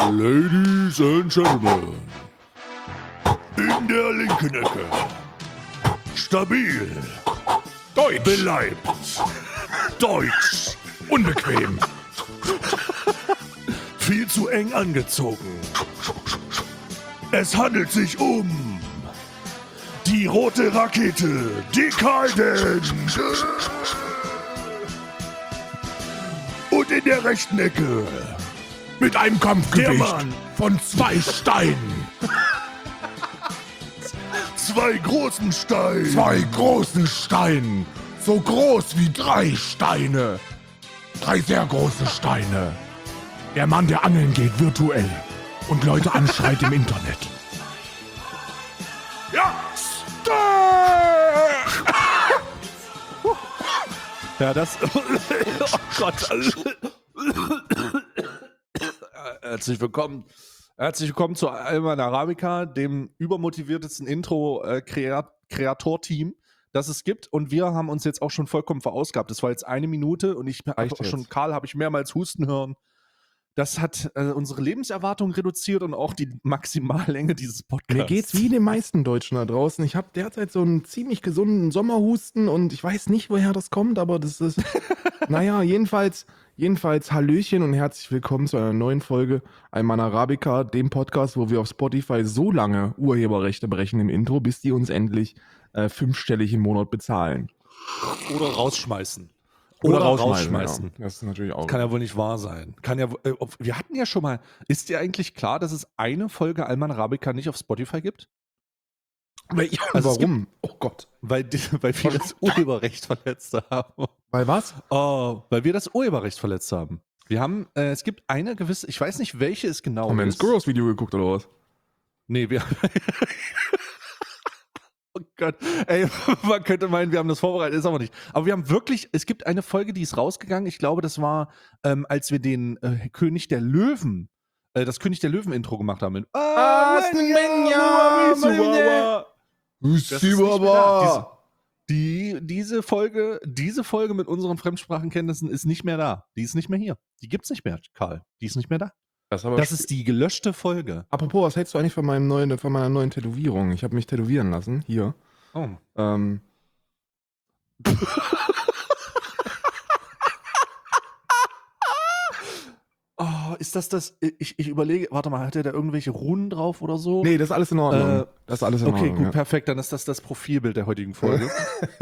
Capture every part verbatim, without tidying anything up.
Ladies and Gentlemen, in der linken Ecke, stabil, deutsch, beleibt, deutsch, unbequem, viel zu eng angezogen. Es handelt sich um die rote Rakete, Dekadent. Und in der rechten Ecke, mit einem Kampfgewicht von zwei Steinen. Zwei großen Steinen. Zwei großen Steinen. So groß wie drei Steine. Drei sehr große Steine. Der Mann, der angeln geht, virtuell. Und Leute anschreit im Internet. Ja. Ja, das... Oh Gott. Herzlich willkommen. Herzlich willkommen zu Alman Arabica, dem übermotiviertesten Intro-Kreator-Team, das es gibt. Und wir haben uns jetzt auch schon vollkommen verausgabt. Das war jetzt eine Minute und ich habe auch schon, Karl habe ich mehrmals husten hören. Das hat äh, unsere Lebenserwartung reduziert und auch die Maximallänge dieses Podcasts. Mir geht's wie den meisten Deutschen da draußen. Ich habe derzeit so einen ziemlich gesunden Sommerhusten und ich weiß nicht, woher das kommt, aber das ist, naja, jedenfalls, jedenfalls Hallöchen und herzlich willkommen zu einer neuen Folge Alman Arabica, dem Podcast, wo wir auf Spotify so lange Urheberrechte brechen im Intro, bis die uns endlich äh, fünfstellig im Monat bezahlen. Oder rausschmeißen. Oder, Oder rausschmeißen. rausschmeißen. Ja. Das ist natürlich auch. Kann ja wohl nicht wahr sein. Kann ja, äh, wir hatten ja schon mal, ist dir eigentlich klar, dass es eine Folge Alman Arabica nicht auf Spotify gibt? Weil, ja, Also warum? Oh Gott. Weil, weil wir das Urheberrecht verletzt haben. Bei was? Oh, weil wir das Urheberrecht verletzt haben. Wir haben, äh, es gibt eine gewisse, ich weiß nicht, welche es genau Haben wir ein ist. Skurros Video geguckt oder was? Nee, wir Oh Gott, ey, man könnte meinen, wir haben das vorbereitet, ist aber nicht. Aber wir haben wirklich, es gibt eine Folge, die ist rausgegangen. Ich glaube, das war, ähm, als wir den äh, König der Löwen, äh, das König der Löwen-Intro gemacht haben. Mit, ah, Das ist nicht mehr da. Diese, die, diese Folge, diese Folge mit unseren Fremdsprachenkenntnissen ist nicht mehr da. Die ist nicht mehr hier. Die gibt's nicht mehr, Karl. Die ist nicht mehr da. Das, aber Das ist die gelöschte Folge. Apropos, was hältst du eigentlich von, meinem neuen, von meiner neuen Tätowierung? Ich habe mich tätowieren lassen, hier. Oh. Ähm. Oh, ist das das? Ich, ich überlege, warte mal, hat er da irgendwelche Runen drauf oder so? Nee, das ist alles in Ordnung. Äh, das ist alles in okay, Ordnung. gut, ja. perfekt. Dann ist das das Profilbild der heutigen Folge.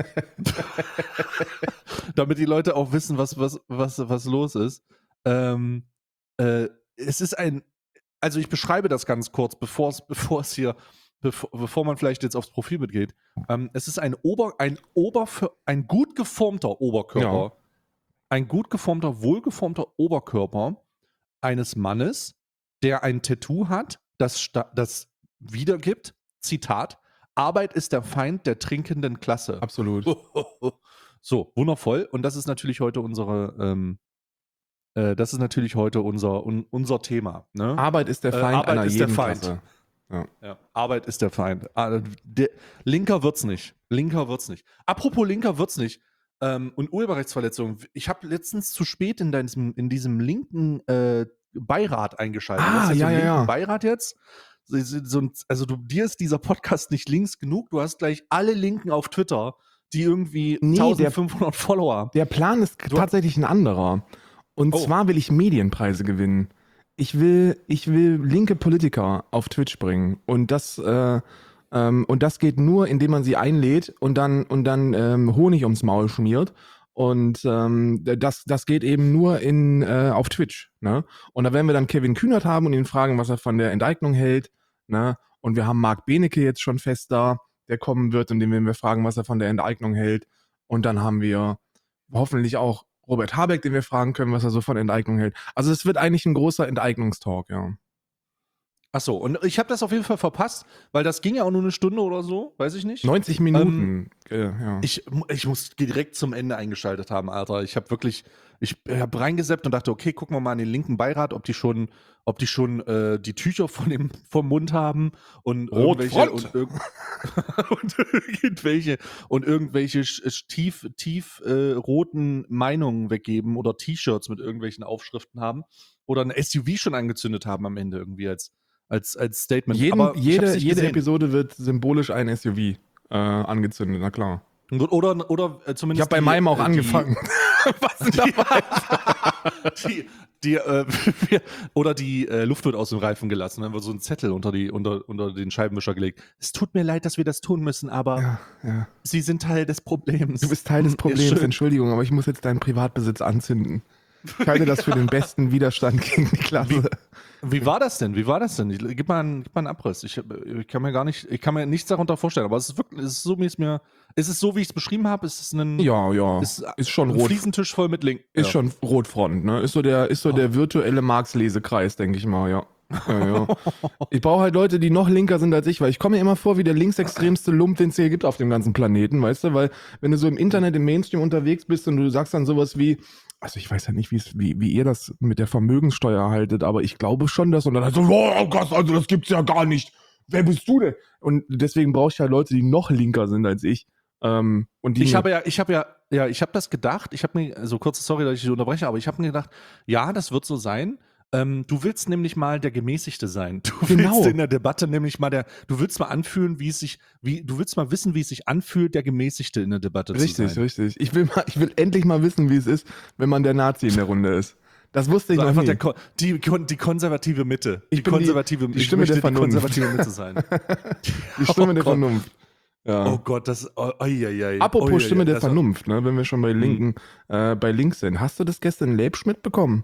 Damit die Leute auch wissen, was, was, was, was los ist. Ähm, äh, es ist ein, also ich beschreibe das ganz kurz, bevor es, bevor es hier, bevor, bevor man vielleicht jetzt aufs Profilbild geht. Ähm, es ist ein Ober, ein Ober, ein gut geformter Oberkörper, Ja. ein gut geformter, wohlgeformter Oberkörper eines Mannes, der ein Tattoo hat, das, sta- das wiedergibt, Zitat, Arbeit ist der Feind der trinkenden Klasse. Absolut. So, wundervoll. Und das ist natürlich heute unsere, ähm, äh, das ist natürlich heute unser, un, unser Thema. Ne? Arbeit ist der Äh, Feind Arbeit einer ist jeden der Feind. Klasse. Ja. Ja, Arbeit ist der Feind. Ah, der, linker wird's nicht. Linker wird's nicht. Apropos linker wird's nicht. Ähm, und Urheberrechtsverletzungen. Ich habe letztens zu spät in, deinem, in diesem linken äh, Beirat eingeschaltet. Ah, Du hast ja, so einen ja, linken ja. Beirat jetzt. So, so, ein- also du, dir ist dieser Podcast nicht links genug. Du hast gleich alle Linken auf Twitter, die irgendwie Nee, der- eintausendfünfhundert Follower haben. Der Plan ist Du- tatsächlich ein anderer. Und Oh. zwar will ich Medienpreise gewinnen. Ich will, ich will linke Politiker auf Twitch bringen. Und das, äh, ähm, und das geht nur, indem man sie einlädt und dann, und dann ähm, Honig ums Maul schmiert. Und ähm, das, das geht eben nur in, äh, auf Twitch. Ne? Und da werden wir dann Kevin Kühnert haben und ihn fragen, was er von der Enteignung hält. Ne? Und wir haben Marc Benecke jetzt schon fest da, der kommen wird, und den werden wir fragen, was er von der Enteignung hält. Und dann haben wir hoffentlich auch Robert Habeck, den wir fragen können, was er so von Enteignung hält. Also es wird eigentlich ein großer Enteignungstalk, ja. Ach so, und ich habe das auf jeden Fall verpasst, weil das ging ja auch nur eine Stunde oder so, weiß ich nicht. neunzig Minuten. äh, ja. Ich, ich muss direkt zum Ende eingeschaltet haben, Alter. Ich habe wirklich, ich habe reingeseppt und dachte, okay, gucken wir mal an den linken Beirat, ob die schon, ob die schon äh, die Tücher von dem, vom Mund haben und irgendwelche und, irg und irgendwelche und irgendwelche sch- tief, tief äh, roten Meinungen weggeben oder T-Shirts mit irgendwelchen Aufschriften haben oder ein S U V schon angezündet haben am Ende irgendwie als, als, als Statement. Jeden, Aber ich hab's jede nicht jede gesehen. Episode wird symbolisch ein S U V äh, angezündet, na klar. Oder, oder äh, Ich zumindest. habe bei die, meinem auch äh, angefangen. Was denn Die, dabei? die, die, äh, oder die äh, Luft wird aus dem Reifen gelassen. Dann wird so ein Zettel unter, die, unter, unter den Scheibenwischer gelegt. Es tut mir leid, dass wir das tun müssen, aber Ja, ja. Sie sind Teil des Problems. Du bist Teil des Hm, ist Problems, schön. Entschuldigung, aber ich muss jetzt deinen Privatbesitz anzünden. Ich halte das für den besten Widerstand gegen die Klasse. Wie war das denn? Wie war das denn? Ich- Gib mal einen, gib mal einen Abriss. Ich, ich kann mir gar nicht, ich kann mir nichts darunter vorstellen. Aber es ist wirklich, es ist so, wie es mir, ist es so, wie ich es beschrieben habe? Ist es ein, Ja, ja. ist, Ist schon ein rot. Fliesentisch voll mit Link? Ist ja. schon Rotfront, ne? Ist so der, ist so der virtuelle Marx-Lesekreis, denke ich mal, ja. Ja, ja. Ich brauche halt Leute, die noch linker sind als ich, weil ich komme mir immer vor wie der linksextremste Lump, den es hier gibt auf dem ganzen Planeten, weißt du? Weil wenn du so im Internet, im Mainstream unterwegs bist und du sagst dann sowas wie, also ich weiß ja nicht, wie's- wie, wie ihr das mit der Vermögenssteuer haltet, aber ich glaube schon, dass, und dann halt so, oh Gott, also das gibt's ja gar nicht. Wer bist du denn? Und deswegen brauche ich halt Leute, die noch linker sind als ich. Ähm, und die Ich mir- habe ja, ich habe ja, ja, ich habe das gedacht. Ich habe mir, also kurze Sorry, dass ich dich unterbreche, aber ich habe mir gedacht, ja, das wird so sein. Ähm, du willst nämlich mal der Gemäßigte sein. Du Genau. willst in der Debatte nämlich mal der, du willst mal anfühlen, wie es sich, wie, du willst mal wissen, wie es sich anfühlt, der Gemäßigte in der Debatte Richtig, zu sein. richtig. Ich will, mal, ich will endlich mal wissen, wie es ist, wenn man der Nazi in der Runde ist. Das wusste ich So noch einfach nie. der, Ko- die, kon- die konservative Mitte. Ich die bin die- konservative, die ich Stimme möchte der Vernunft. Die konservative Mitte sein. Die Stimme Oh der Gott. Vernunft. Ja. Oh Gott, das, oh, oi, oi, oi. Apropos Oi, oi, Stimme oi, der das- Vernunft, ne, wenn wir schon bei Linken, äh, bei links sind. Hast du das gestern in Leibsch mitbekommen?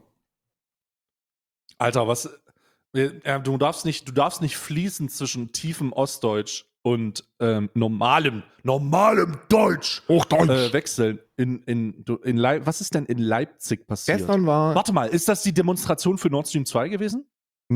Alter, was? äh, Du darfst nicht, du darfst nicht fließen zwischen tiefem Ostdeutsch und ähm, normalem, normalem Deutsch Hochdeutsch. äh, wechseln. In, in, du- in Leip was ist denn in Leipzig passiert? Gestern war. Warte mal, ist das die Demonstration für Nord Stream zwei gewesen?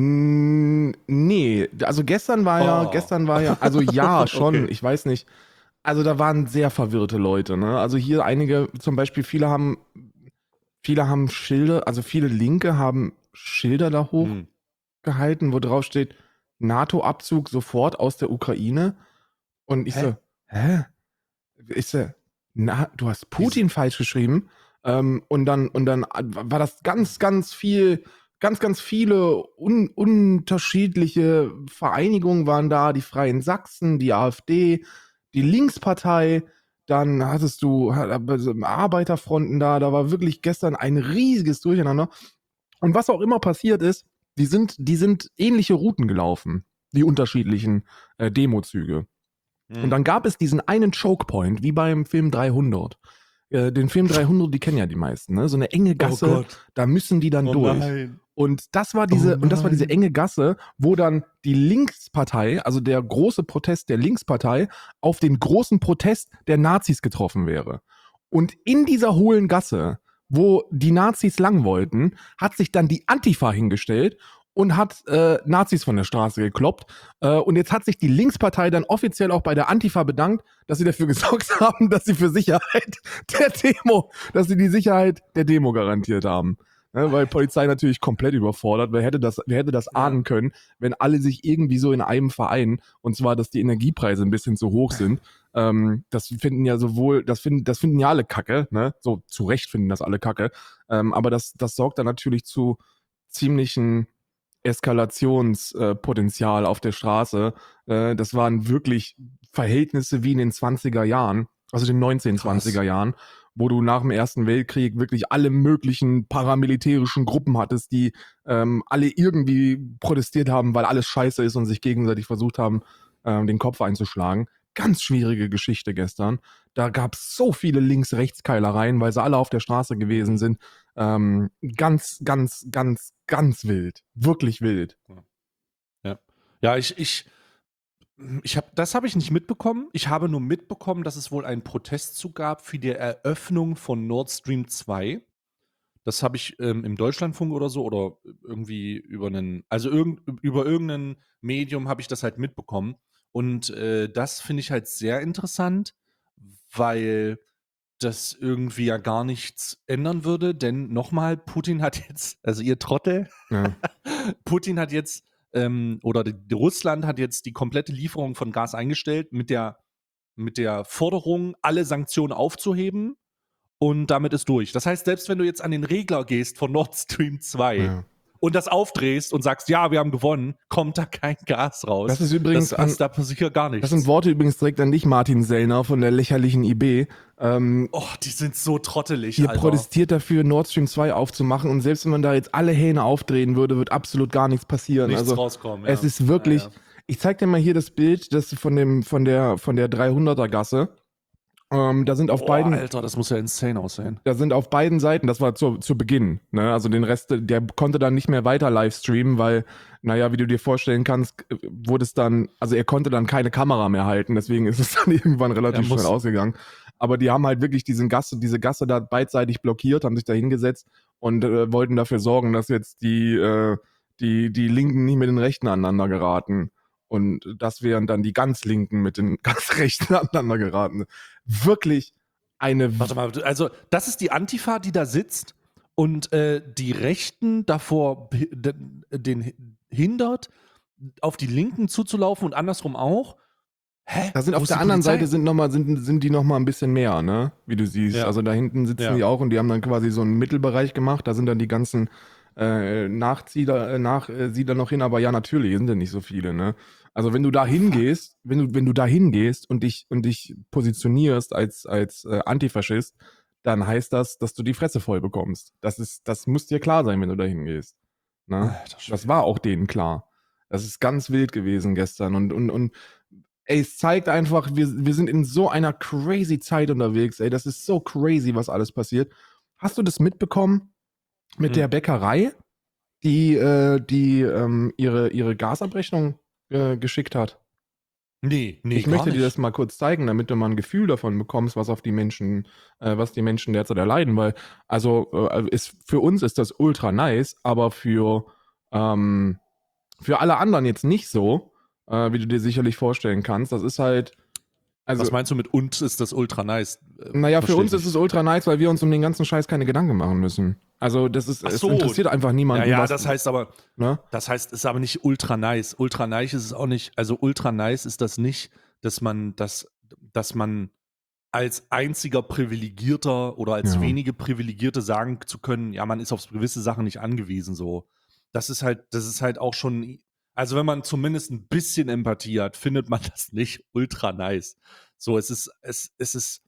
Mm, nee, also gestern war ja, Oh. gestern war ja, also ja, schon, Okay. ich weiß nicht. Also da waren sehr verwirrte Leute, ne? Also hier einige, zum Beispiel, viele haben, viele haben Schilder, also viele Linke haben Schilder da Hm. hochgehalten, wo drauf steht, NATO-Abzug sofort aus der Ukraine. Und ich Hä? so, hä? Ich so, na, du hast Putin falsch geschrieben. Ähm, und dann, und dann war das ganz, ganz viel, ganz, ganz viele un unterschiedliche Vereinigungen waren da, die Freien Sachsen, die AfD, die Linkspartei, dann hattest du also Arbeiterfronten da, da war wirklich gestern ein riesiges Durcheinander. Und was auch immer passiert ist, die sind, die sind ähnliche Routen gelaufen, die unterschiedlichen äh, Demozüge. Hm. Und dann gab es diesen einen Chokepoint, wie beim Film dreihundert. Äh, den Film dreihundert, die kennen ja die meisten, ne? So eine enge Gasse, Oh Gott. da müssen die dann Oh durch. nein. Und das war diese, Oh und das war diese nein. enge Gasse, wo dann die Linkspartei, also der große Protest der Linkspartei, auf den großen Protest der Nazis getroffen wäre. Und in dieser hohlen Gasse, wo die Nazis lang wollten, hat sich dann die Antifa hingestellt und hat äh, Nazis von der Straße gekloppt. Äh, und jetzt hat sich die Linkspartei dann offiziell auch bei der Antifa bedankt, dass sie dafür gesorgt haben, dass sie für Sicherheit der Demo, dass sie die Sicherheit der Demo garantiert haben. Ne, weil Polizei natürlich komplett überfordert. Wer hätte das, wer hätte das Ja. ahnen können, wenn alle sich irgendwie so in einem vereinen, und zwar, dass die Energiepreise ein bisschen zu hoch sind. Ähm, das finden ja sowohl, das finden, das finden ja alle Kacke, ne? So zu Recht finden das alle Kacke. Ähm, aber das, das sorgt dann natürlich zu ziemlichen Eskalationspotenzial auf der Straße. Äh, das waren wirklich Verhältnisse wie in den zwanziger Jahren, also den neunzehnhundertzwanziger Jahren, wo du nach dem Ersten Weltkrieg wirklich alle möglichen paramilitärischen Gruppen hattest, die ähm, alle irgendwie protestiert haben, weil alles scheiße ist und sich gegenseitig versucht haben, ähm, den Kopf einzuschlagen. Ganz schwierige Geschichte gestern. Da gab es so viele Links-Rechts-Keilereien, weil sie alle auf der Straße gewesen sind. Ähm, ganz, ganz, ganz, ganz wild. Wirklich wild. Ja, ich, ich, ich hab, das habe ich nicht mitbekommen. Ich habe nur mitbekommen, dass es wohl einen Protestzug gab für die Eröffnung von Nord Stream zwei. Das habe ich ähm, im Deutschlandfunk oder so oder irgendwie über einen, also irgend, über irgendein Medium habe ich das halt mitbekommen. Und äh, das finde ich halt sehr interessant, weil das irgendwie ja gar nichts ändern würde. Denn nochmal, Putin hat jetzt, also ihr Trottel, Ja. Putin hat jetzt, ähm, oder die, die Russland hat jetzt die komplette Lieferung von Gas eingestellt mit der, mit der Forderung, alle Sanktionen aufzuheben. Und damit ist durch. Das heißt, selbst wenn du jetzt an den Regler gehst von Nord Stream zwei Ja. und das aufdrehst und sagst, ja, wir haben gewonnen, kommt da kein Gas raus. Das ist übrigens das, an, das, da passiert gar nichts. Das sind Worte übrigens direkt an dich, Martin Sellner von der lächerlichen I B. Ähm, oh, die sind so trottelig, ihr Alter. protestiert dafür, Nord Stream zwei aufzumachen und selbst wenn man da jetzt alle Hähne aufdrehen würde, wird absolut gar nichts passieren. Nichts also, rauskommen, ja. Es ist wirklich, Ja, ja. ich zeig dir mal hier das Bild das von, dem, von der, von der dreihunderter Gasse. Ähm, da sind auf Boah, beiden, Alter, das muss ja insane aussehen. da sind auf beiden Seiten, das war zu, zu Beginn, ne? Also den Rest, der konnte dann nicht mehr weiter live streamen, weil, naja, wie du dir vorstellen kannst, wurde es dann, also er konnte dann keine Kamera mehr halten, deswegen ist es dann irgendwann relativ Er muss- schnell ausgegangen. Aber die haben halt wirklich diesen Gasse, diese Gasse da beidseitig blockiert, haben sich da hingesetzt und äh, wollten dafür sorgen, dass jetzt die, äh, die, die Linken nicht mit den Rechten aneinander geraten. Und das wären dann die ganz Linken mit den ganz Rechten aneinander geraten. Wirklich eine. Warte mal, also das ist die Antifa, die da sitzt und äh, die Rechten davor be- den, den hindert, auf die Linken zuzulaufen und andersrum auch. Hä? Da sind Wo auf ist der die anderen Polizei? Seite sind, noch mal, sind, sind die noch mal ein bisschen mehr, ne? Wie du siehst. Ja. Also da hinten sitzen Ja. die auch und die haben dann quasi so einen Mittelbereich gemacht. Da sind dann die ganzen äh, Nachzieher, äh, Nachsiedler noch hin, aber ja, natürlich sind ja nicht so viele, ne? Also wenn du da hingehst, wenn du, wenn du da hingehst und dich, und dich positionierst als, als äh, Antifaschist, dann heißt das, dass du die Fresse voll bekommst. Das ist, das muss dir klar sein, wenn du da hingehst. Ne? Alter Schwede. Das war auch denen klar. Das ist ganz wild gewesen gestern und, und, und ey, es zeigt einfach, wir, wir sind in so einer crazy Zeit unterwegs, ey, das ist so crazy, was alles passiert. Hast du das mitbekommen mit Hm. der Bäckerei, die, äh, die ähm, ihre, ihre Gasabrechnung äh, geschickt hat? Nee, nee, ich gar möchte dir nicht. das mal kurz zeigen, damit du mal ein Gefühl davon bekommst, was auf die Menschen, äh, was die Menschen derzeit erleiden, weil, also, äh, ist, für uns ist das ultra nice, aber für, ähm, für alle anderen jetzt nicht so, äh, wie du dir sicherlich vorstellen kannst. Das ist halt, also, Was meinst du mit uns ist das ultra nice? Äh, naja, für versteh uns ich ist es ultra nice, weil wir uns um den ganzen Scheiß keine Gedanken machen müssen. Also, das ist, Ach es so. interessiert einfach niemanden. Ja, ja, was, das heißt aber, ne? das heißt, es ist aber nicht ultra nice. Ultra nice ist es auch nicht. Also ultra nice ist das nicht, dass man das, dass man als einziger Privilegierter oder als Ja. wenige Privilegierte sagen zu können, ja, man ist auf gewisse Sachen nicht angewiesen. So, das ist halt, das ist halt auch schon. Also wenn man zumindest ein bisschen Empathie hat, findet man das nicht ultra nice. So, es ist, es, es ist.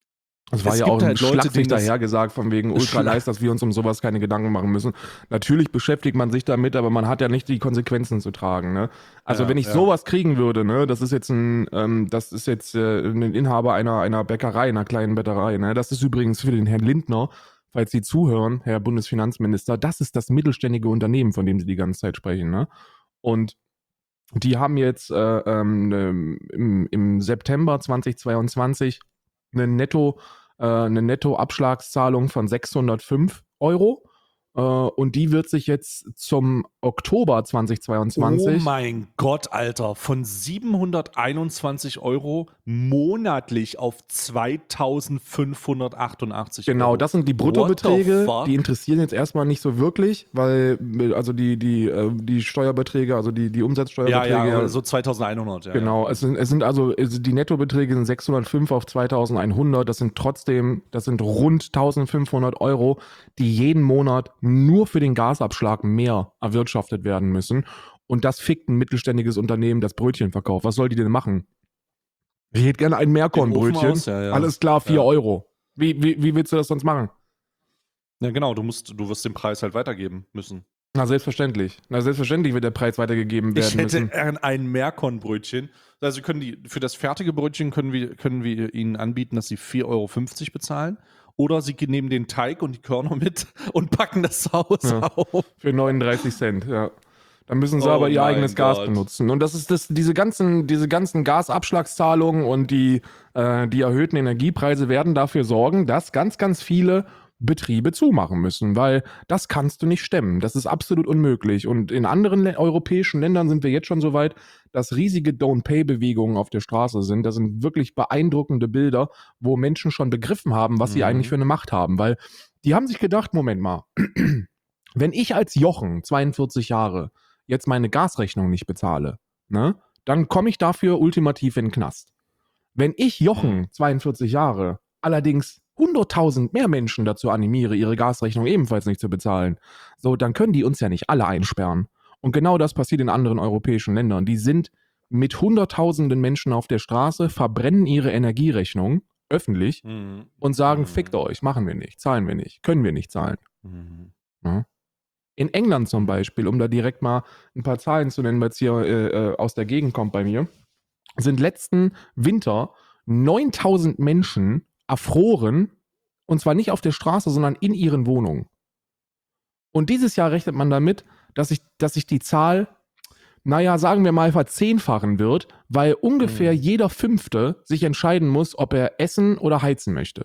Es war Es ja gibt auch halt Leute, schlachsig denen das- dahergesagt, von wegen ultra Schla- nice, dass wir uns um sowas keine Gedanken machen müssen. Natürlich beschäftigt man sich damit, aber man hat ja nicht die Konsequenzen zu tragen. Ne? Also Ja, wenn ich ja. sowas kriegen würde, ne, das ist jetzt ein, ähm, das ist jetzt äh, ein Inhaber einer, einer Bäckerei, einer kleinen Bäckerei. Ne? Das ist übrigens für den Herrn Lindner, falls Sie zuhören, Herr Bundesfinanzminister, das ist das mittelständige Unternehmen, von dem Sie die ganze Zeit sprechen. Ne? Und die haben jetzt äh, ähm, im, im September zweitausendzweiundzwanzig eine Netto, äh, eine Nettoabschlagszahlung von sechshundertfünf Euro. Äh, und die wird sich jetzt zum Oktober Oh zweitausendzweiundzwanzig. mein Gott, Alter, von siebenhunderteinundzwanzig Euro monatlich auf zweitausendfünfhundertachtundachtzig Genau, Euro. das sind die What the Bruttobeträge, fuck? die interessieren jetzt erstmal nicht so wirklich, weil also die, die, äh, die Steuerbeträge, also die, die Ja, Umsatzsteuerbeträge. ja, so zweitausendeinhundert. Ja, Genau, Ja. es sind, es sind also, also die Nettobeträge sind sechshundertfünf auf zweitausendeinhundert, das sind trotzdem, das sind rund eintausendfünfhundert Euro, die jeden Monat nur für den Gasabschlag mehr erwirtschaftet werden müssen. Und das fickt ein mittelständiges Unternehmen, das Brötchen verkauft. Was soll die denn machen? Ich hätte gerne ein Meerkornbrötchen. Ofen aus, ja, ja. Alles klar, vier Ja. Euro. Wie, wie, wie willst du das sonst machen? Ja, genau, du musst, du wirst den Preis halt weitergeben müssen. Na, selbstverständlich. Na, selbstverständlich wird der Preis weitergegeben werden Ich hätte müssen. gern ein Meerkornbrötchen. Also können die, für das fertige Brötchen können wir, können wir ihnen anbieten, dass sie vier Euro fünfzig bezahlen. Oder sie nehmen den Teig und die Körner mit und packen das zu Hause Ja. auf. Für neununddreißig Cent, ja. Dann müssen sie Oh aber ihr mein eigenes Gas Gott. benutzen. Und das ist das, diese ganzen, diese ganzen Gasabschlagszahlungen und die, äh, die erhöhten Energiepreise werden dafür sorgen, dass ganz, ganz viele Betriebe zumachen müssen, weil das kannst du nicht stemmen. Das ist absolut unmöglich. Und in anderen Lä- europäischen Ländern sind wir jetzt schon so weit, dass riesige Don't-Pay-Bewegungen auf der Straße sind. Das sind wirklich beeindruckende Bilder, wo Menschen schon begriffen haben, was sie Mhm. eigentlich für eine Macht haben. Weil die haben sich gedacht, Moment mal, wenn ich als Jochen, zweiundvierzig Jahre, jetzt meine Gasrechnung nicht bezahle, ne, dann komme ich dafür ultimativ in den Knast. Wenn ich Jochen, Mhm. zweiundvierzig Jahre, allerdings hunderttausend mehr Menschen dazu animiere, ihre Gasrechnung ebenfalls nicht zu bezahlen, so, dann können die uns ja nicht alle einsperren. Und genau das passiert in anderen europäischen Ländern. Die sind mit hunderttausenden Menschen auf der Straße, verbrennen ihre Energierechnung öffentlich Mhm. und sagen, Mhm. fickt euch, machen wir nicht, zahlen wir nicht, können wir nicht zahlen. Mhm. Ja. In England zum Mhm. Beispiel, um da direkt mal ein paar Zahlen zu nennen, weil es hier äh, äh, aus der Gegend kommt bei mir, sind letzten Winter neuntausend Menschen erfroren, und zwar nicht auf der Straße, sondern in ihren Wohnungen. Und dieses Jahr rechnet man damit, dass sich, dass sich die Zahl, naja, sagen wir mal, verzehnfachen wird, weil ungefähr Mhm. jeder Fünfte sich entscheiden muss, ob er essen oder heizen möchte.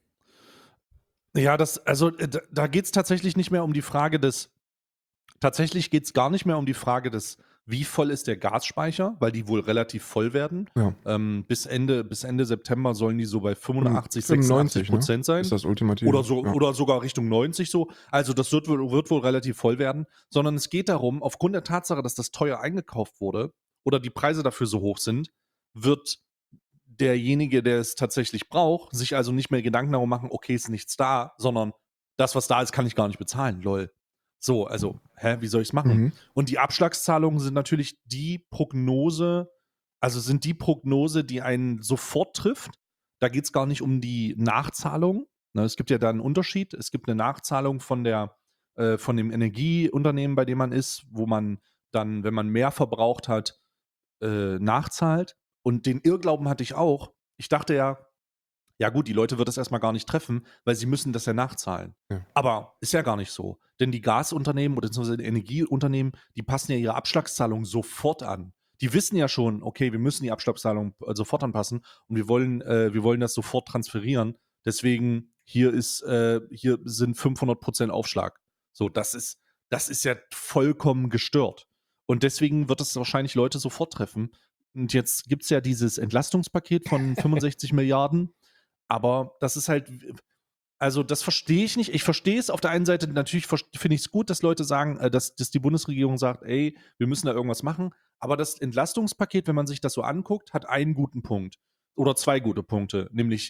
Ja, das, also äh, da, da geht es tatsächlich nicht mehr um die Frage des, tatsächlich geht es gar nicht mehr um die Frage des, wie voll ist der Gasspeicher, weil die wohl relativ voll werden. Ja. Ähm, bis, Ende, bis Ende September sollen die so bei fünfundachtzig, fünfundneunzig, sechsundachtzig Prozent ne? sein. Ist das Ultimative. Oder, so, ja. oder sogar Richtung neunzig so. Also das wird, wohl- wird wohl relativ voll werden. Sondern es geht darum, aufgrund der Tatsache, dass das teuer eingekauft wurde oder die Preise dafür so hoch sind, wird derjenige, der es tatsächlich braucht, sich also nicht mehr Gedanken darum machen, okay, ist nichts da, sondern das, was da ist, kann ich gar nicht bezahlen, lol. So, also, hä, wie soll ich es machen? Mhm. Und die Abschlagszahlungen sind natürlich die Prognose, also sind die Prognose, die einen sofort trifft. Da geht es gar nicht um die Nachzahlung. Ne, es gibt ja da einen Unterschied. Es gibt eine Nachzahlung von der, äh, von dem Energieunternehmen, bei dem man ist, wo man dann, wenn man mehr verbraucht hat, äh, nachzahlt. Und den Irrglauben hatte ich auch. Ich dachte ja, ja gut, die Leute wird das erstmal gar nicht treffen, weil sie müssen das ja nachzahlen. Ja. Aber ist ja gar nicht so. Denn die Gasunternehmen oder beziehungsweise die Energieunternehmen, die passen ja ihre Abschlagszahlung sofort an. Die wissen ja schon, okay, wir müssen die Abschlagszahlung äh, sofort anpassen und wir wollen, äh, wir wollen das sofort transferieren. Deswegen hier ist, äh, hier sind fünfhundert Prozent Aufschlag. So, das ist, das ist ja vollkommen gestört. Und deswegen wird es wahrscheinlich Leute sofort treffen. Und jetzt gibt es ja dieses Entlastungspaket von fünfundsechzig Milliarden. Aber das ist halt, also das verstehe ich nicht. Ich verstehe es auf der einen Seite, natürlich finde ich es gut, dass Leute sagen, äh, dass, dass die Bundesregierung sagt, ey, wir müssen da irgendwas machen. Aber das Entlastungspaket, wenn man sich das so anguckt, hat einen guten Punkt. Oder zwei gute Punkte, nämlich,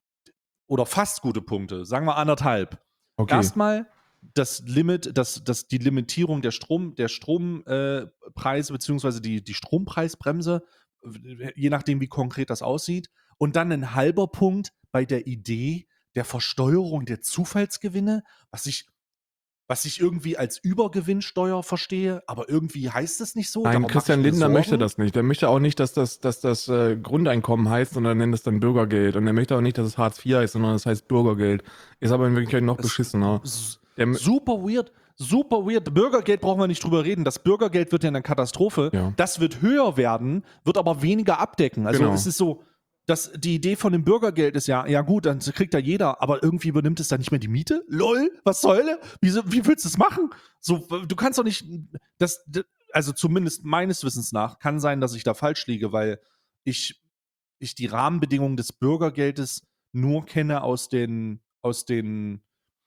oder fast gute Punkte, sagen wir anderthalb. Okay. Erstmal das Limit, das, das, die Limitierung der Strom, der Strompreise, äh, Preise, beziehungsweise die, die Strompreisbremse, äh, je nachdem, wie konkret das aussieht. Und dann ein halber Punkt bei der Idee der Versteuerung der Zufallsgewinne, was ich, was ich irgendwie als Übergewinnsteuer verstehe, aber irgendwie heißt es nicht so. Nein, Darum mache Christian ich mir Lindner möchte Sorgen. das nicht. Der möchte auch nicht, dass das, dass das äh, Grundeinkommen heißt, sondern nennt es dann Bürgergeld. Und er möchte auch nicht, dass es Hartz vier heißt, sondern es heißt Bürgergeld. Ist aber in Wirklichkeit noch Es- beschissener. S- Der, Super weird, super weird. Bürgergeld brauchen wir nicht drüber reden. Das Bürgergeld wird ja eine Katastrophe. Ja. Das wird höher werden, wird aber weniger abdecken. Also Genau. es ist so, dass die Idee von dem Bürgergeld ist ja, ja gut, dann kriegt da jeder, aber irgendwie übernimmt es dann nicht mehr die Miete? Lol, was zur Hölle? Wie, so- wie willst du das machen? So, du kannst doch nicht, das, d- also zumindest meines Wissens nach, kann sein, dass ich da falsch liege, weil ich, ich die Rahmenbedingungen des Bürgergeldes nur kenne aus den, aus den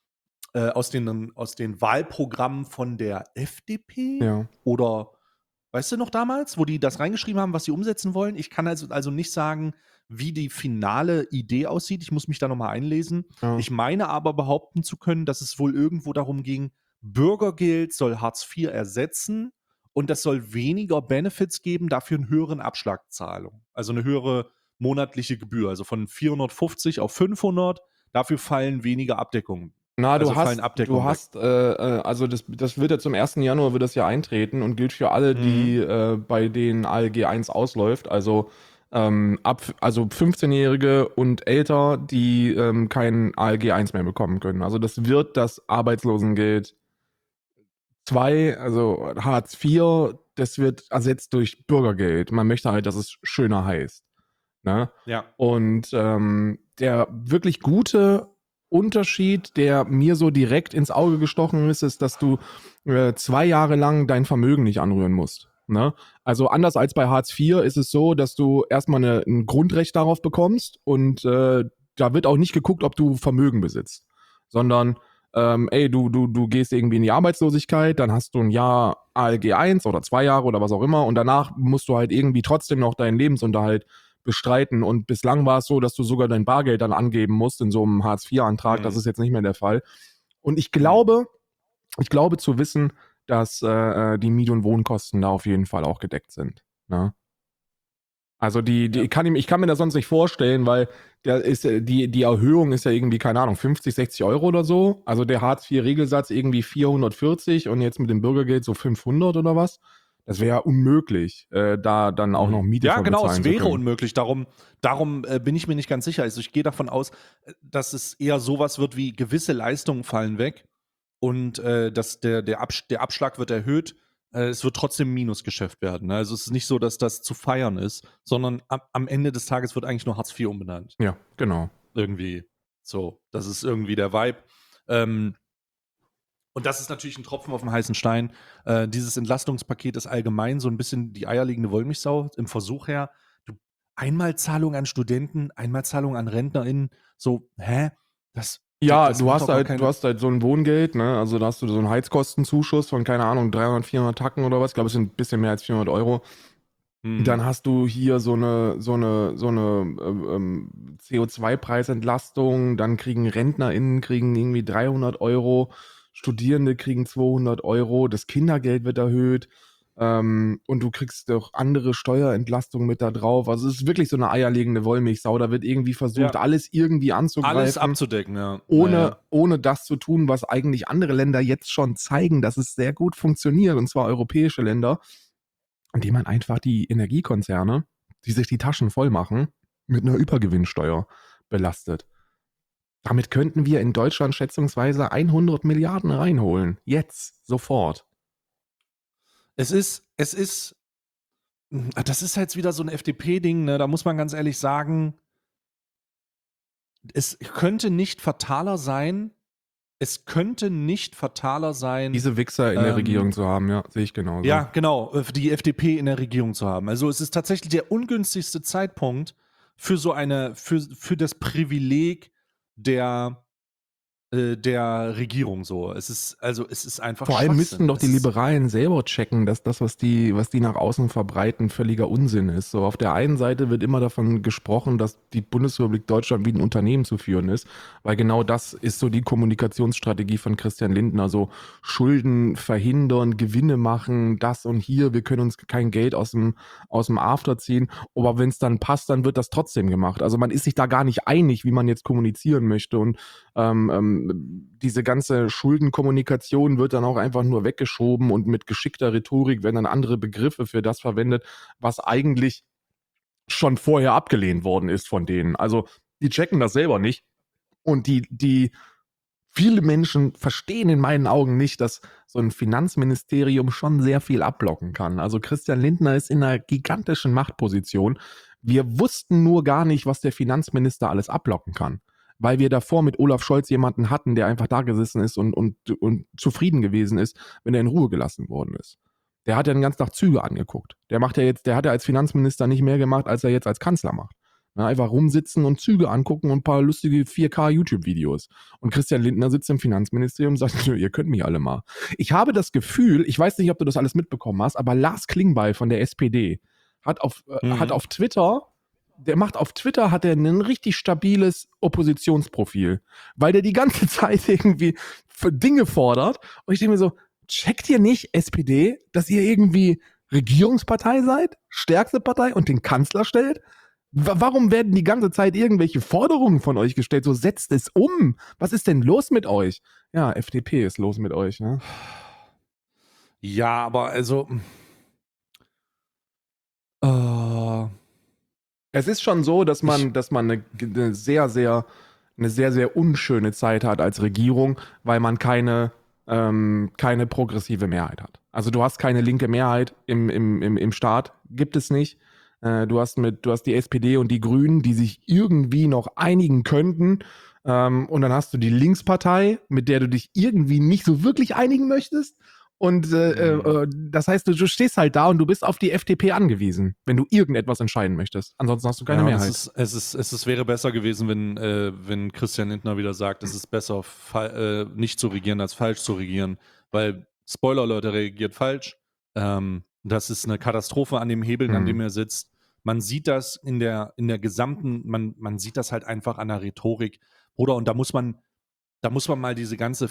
äh, aus, den, aus den Wahlprogrammen von der F D P ja. oder weißt du noch damals, wo die das reingeschrieben haben, was sie umsetzen wollen? Ich kann also, also nicht sagen, wie die finale Idee aussieht. Ich muss mich da nochmal einlesen. Ja. Ich meine aber behaupten zu können, dass es wohl irgendwo darum ging, Bürgergeld soll Hartz vier ersetzen und das soll weniger Benefits geben, dafür eine höheren Abschlagzahlung. Also eine höhere monatliche Gebühr. Also von vierhundertfünfzig auf fünfhundert. Dafür fallen weniger Abdeckungen. Na, Also du fallen hast, Abdeckungen du weg. hast, äh, äh, also das, das wird ja zum ersten Januar wird das ja eintreten und gilt für alle, die äh, bei denen A L G eins ausläuft. Also ähm, ab, also fünfzehnjährige und älter, die ähm, kein A L G eins mehr bekommen können. Also das wird das Arbeitslosengeld zwei, also Hartz vier, das wird ersetzt durch Bürgergeld. Man möchte halt, dass es schöner heißt. Ne? Ja. Und ähm, der wirklich gute Unterschied, der mir so direkt ins Auge gestochen ist, ist, dass du äh, zwei Jahre lang dein Vermögen nicht anrühren musst. Ne? Also anders als bei Hartz vier ist es so, dass du erstmal eine, ein Grundrecht darauf bekommst und äh, da wird auch nicht geguckt, ob du Vermögen besitzt, sondern ähm, ey, du, du, du gehst irgendwie in die Arbeitslosigkeit, dann hast du ein Jahr A L G eins oder zwei Jahre oder was auch immer und danach musst du halt irgendwie trotzdem noch deinen Lebensunterhalt bestreiten. Und bislang war es so, dass du sogar dein Bargeld dann angeben musst in so einem Hartz vier Antrag. Mhm. Das ist jetzt nicht mehr der Fall. Und ich glaube, ich glaube zu wissen, dass äh, die Miet- und Wohnkosten da auf jeden Fall auch gedeckt sind. Ne? Also die, die ja. ich, kann, ich kann mir das sonst nicht vorstellen, weil der ist, die, die Erhöhung ist ja irgendwie, keine Ahnung, fünfzig, sechzig Euro oder so. Also der Hartz vier Regelsatz irgendwie vierhundertvierzig und jetzt mit dem Bürgergeld so fünfhundert oder was. Das wäre ja unmöglich, äh, da dann auch noch Miete ja, von genau, bezahlen es wäre zu können. unmöglich. Darum, darum äh, bin ich mir nicht ganz sicher. Also ich gehe davon aus, dass es eher sowas wird wie gewisse Leistungen fallen weg und äh, dass der, der, Absch- der Abschlag wird erhöht. Äh, es wird trotzdem ein Minusgeschäft werden. Ne? Also es ist nicht so, dass das zu feiern ist, sondern am, am Ende des Tages wird eigentlich nur Hartz vier umbenannt. Ja, genau. Irgendwie so. Das ist irgendwie der Vibe. Ähm, Und das ist natürlich ein Tropfen auf dem heißen Stein. Äh, dieses Entlastungspaket ist allgemein so ein bisschen die eierlegende Wollmilchsau im Versuch her. Du, Einmalzahlung an Studenten, Einmalzahlung an RentnerInnen, so, hä? Das, Ja, das du macht hast doch gar halt, keine- du hast halt so ein Wohngeld, ne? Also da hast du so einen Heizkostenzuschuss von, keine Ahnung, dreihundert, vierhundert Tacken oder was. Ich glaube, es sind ein bisschen mehr als vierhundert Euro. Hm. Dann hast du hier so eine, so eine, so eine ähm, C O zwei Preisentlastung. Dann kriegen RentnerInnen kriegen irgendwie dreihundert Euro. Studierende kriegen zweihundert Euro. Das Kindergeld wird erhöht. Ähm, und du kriegst auch andere Steuerentlastungen mit da drauf. Also es ist wirklich so eine eierlegende Wollmilchsau. Da wird irgendwie versucht, Ja. alles irgendwie anzugreifen. Alles abzudecken, ja. Ohne, Naja. ohne das zu tun, was eigentlich andere Länder jetzt schon zeigen, dass es sehr gut funktioniert, und zwar europäische Länder, indem man einfach die Energiekonzerne, die sich die Taschen voll machen, mit einer Übergewinnsteuer belastet. Damit könnten wir in Deutschland schätzungsweise hundert Milliarden reinholen. Jetzt, sofort. Es ist, es ist, das ist halt wieder so ein F D P-Ding, ne? Da muss man ganz ehrlich sagen, es könnte nicht fataler sein, es könnte nicht fataler sein, Diese Wichser in der Ähm, Regierung zu haben, ja, sehe ich genauso. ja, genau, äh, die F D P in der Regierung zu haben. Also es ist tatsächlich der ungünstigste Zeitpunkt für so eine, für, für das Privileg der, äh, der Regierung so. Es ist, also es ist einfach Vor allem Schwachsinn. müssten doch Es die ist- Liberalen selber checken, dass das, was die, was die nach außen verbreiten, völliger Unsinn ist. So, auf der einen Seite wird immer davon gesprochen, dass die Bundesrepublik Deutschland wie ein Unternehmen zu führen ist, weil genau das ist so die Kommunikationsstrategie von Christian Lindner. So Schulden verhindern, Gewinne machen, das und hier, wir können uns kein Geld aus dem, aus dem After ziehen. Aber wenn es dann passt, dann wird das trotzdem gemacht. Also man ist sich da gar nicht einig, wie man jetzt kommunizieren möchte. Und ähm, ähm, diese ganze Schuldenkommunikation wird dann auch einfach nur weggeschoben und mit geschickter Rhetorik werden dann andere Begriffe für das verwendet, was eigentlich schon vorher abgelehnt worden ist von denen. Also die checken das selber nicht und die, die viele Menschen verstehen in meinen Augen nicht, dass so ein Finanzministerium schon sehr viel abblocken kann. Also Christian Lindner ist in einer gigantischen Machtposition. Wir wussten nur gar nicht, was der Finanzminister alles abblocken kann, weil wir davor mit Olaf Scholz jemanden hatten, der einfach da gesessen ist und, und, und zufrieden gewesen ist, wenn er in Ruhe gelassen worden ist. Der hat ja den ganzen Tag Züge angeguckt. Der macht ja jetzt, der hat ja als Finanzminister nicht mehr gemacht, als er jetzt als Kanzler macht. Na, einfach rumsitzen und Züge angucken und ein paar lustige vier K YouTube-Videos. Und Christian Lindner sitzt im Finanzministerium und sagt, ihr könnt mich alle mal. Ich habe das Gefühl, ich weiß nicht, ob du das alles mitbekommen hast, aber Lars Klingbeil von der S P D hat auf, äh, Mhm. hat auf Twitter, der macht auf Twitter, hat er ein richtig stabiles Oppositionsprofil, weil der die ganze Zeit irgendwie für Dinge fordert. Und ich denke mir so, checkt ihr nicht, S P D, dass ihr irgendwie Regierungspartei seid, stärkste Partei und den Kanzler stellt? W- Warum werden die ganze Zeit irgendwelche Forderungen von euch gestellt? So, setzt es um. Was ist denn los mit euch? Ja, F D P ist los mit euch, ne? Ja, aber also. Äh, Es ist schon so, dass man, dass man eine, eine sehr, sehr, eine sehr, sehr unschöne Zeit hat als Regierung, weil man keine, ähm, keine progressive Mehrheit hat. Also du hast keine linke Mehrheit im, im, im, im Staat, gibt es nicht. Äh, du hast mit, du hast die S P D und die Grünen, die sich irgendwie noch einigen könnten. Ähm, und dann hast du die Linkspartei, mit der du dich irgendwie nicht so wirklich einigen möchtest. Und äh, Mhm. äh, das heißt, du, du stehst halt da und du bist auf die F D P angewiesen, wenn du irgendetwas entscheiden möchtest. Ansonsten hast du keine Ja, und Mehrheit. Es, ist, es, ist, es ist, wäre besser gewesen, wenn, äh, wenn Christian Lindner wieder sagt, es ist besser, fa- äh, nicht zu regieren, als falsch zu regieren. Weil, Spoiler, Leute, reagiert falsch. Ähm, das ist eine Katastrophe an dem Hebeln, an Hm. dem er sitzt. Man sieht das in der, in der gesamten, man, man sieht das halt einfach an der Rhetorik. Bruder, und da muss man, da muss man mal diese ganze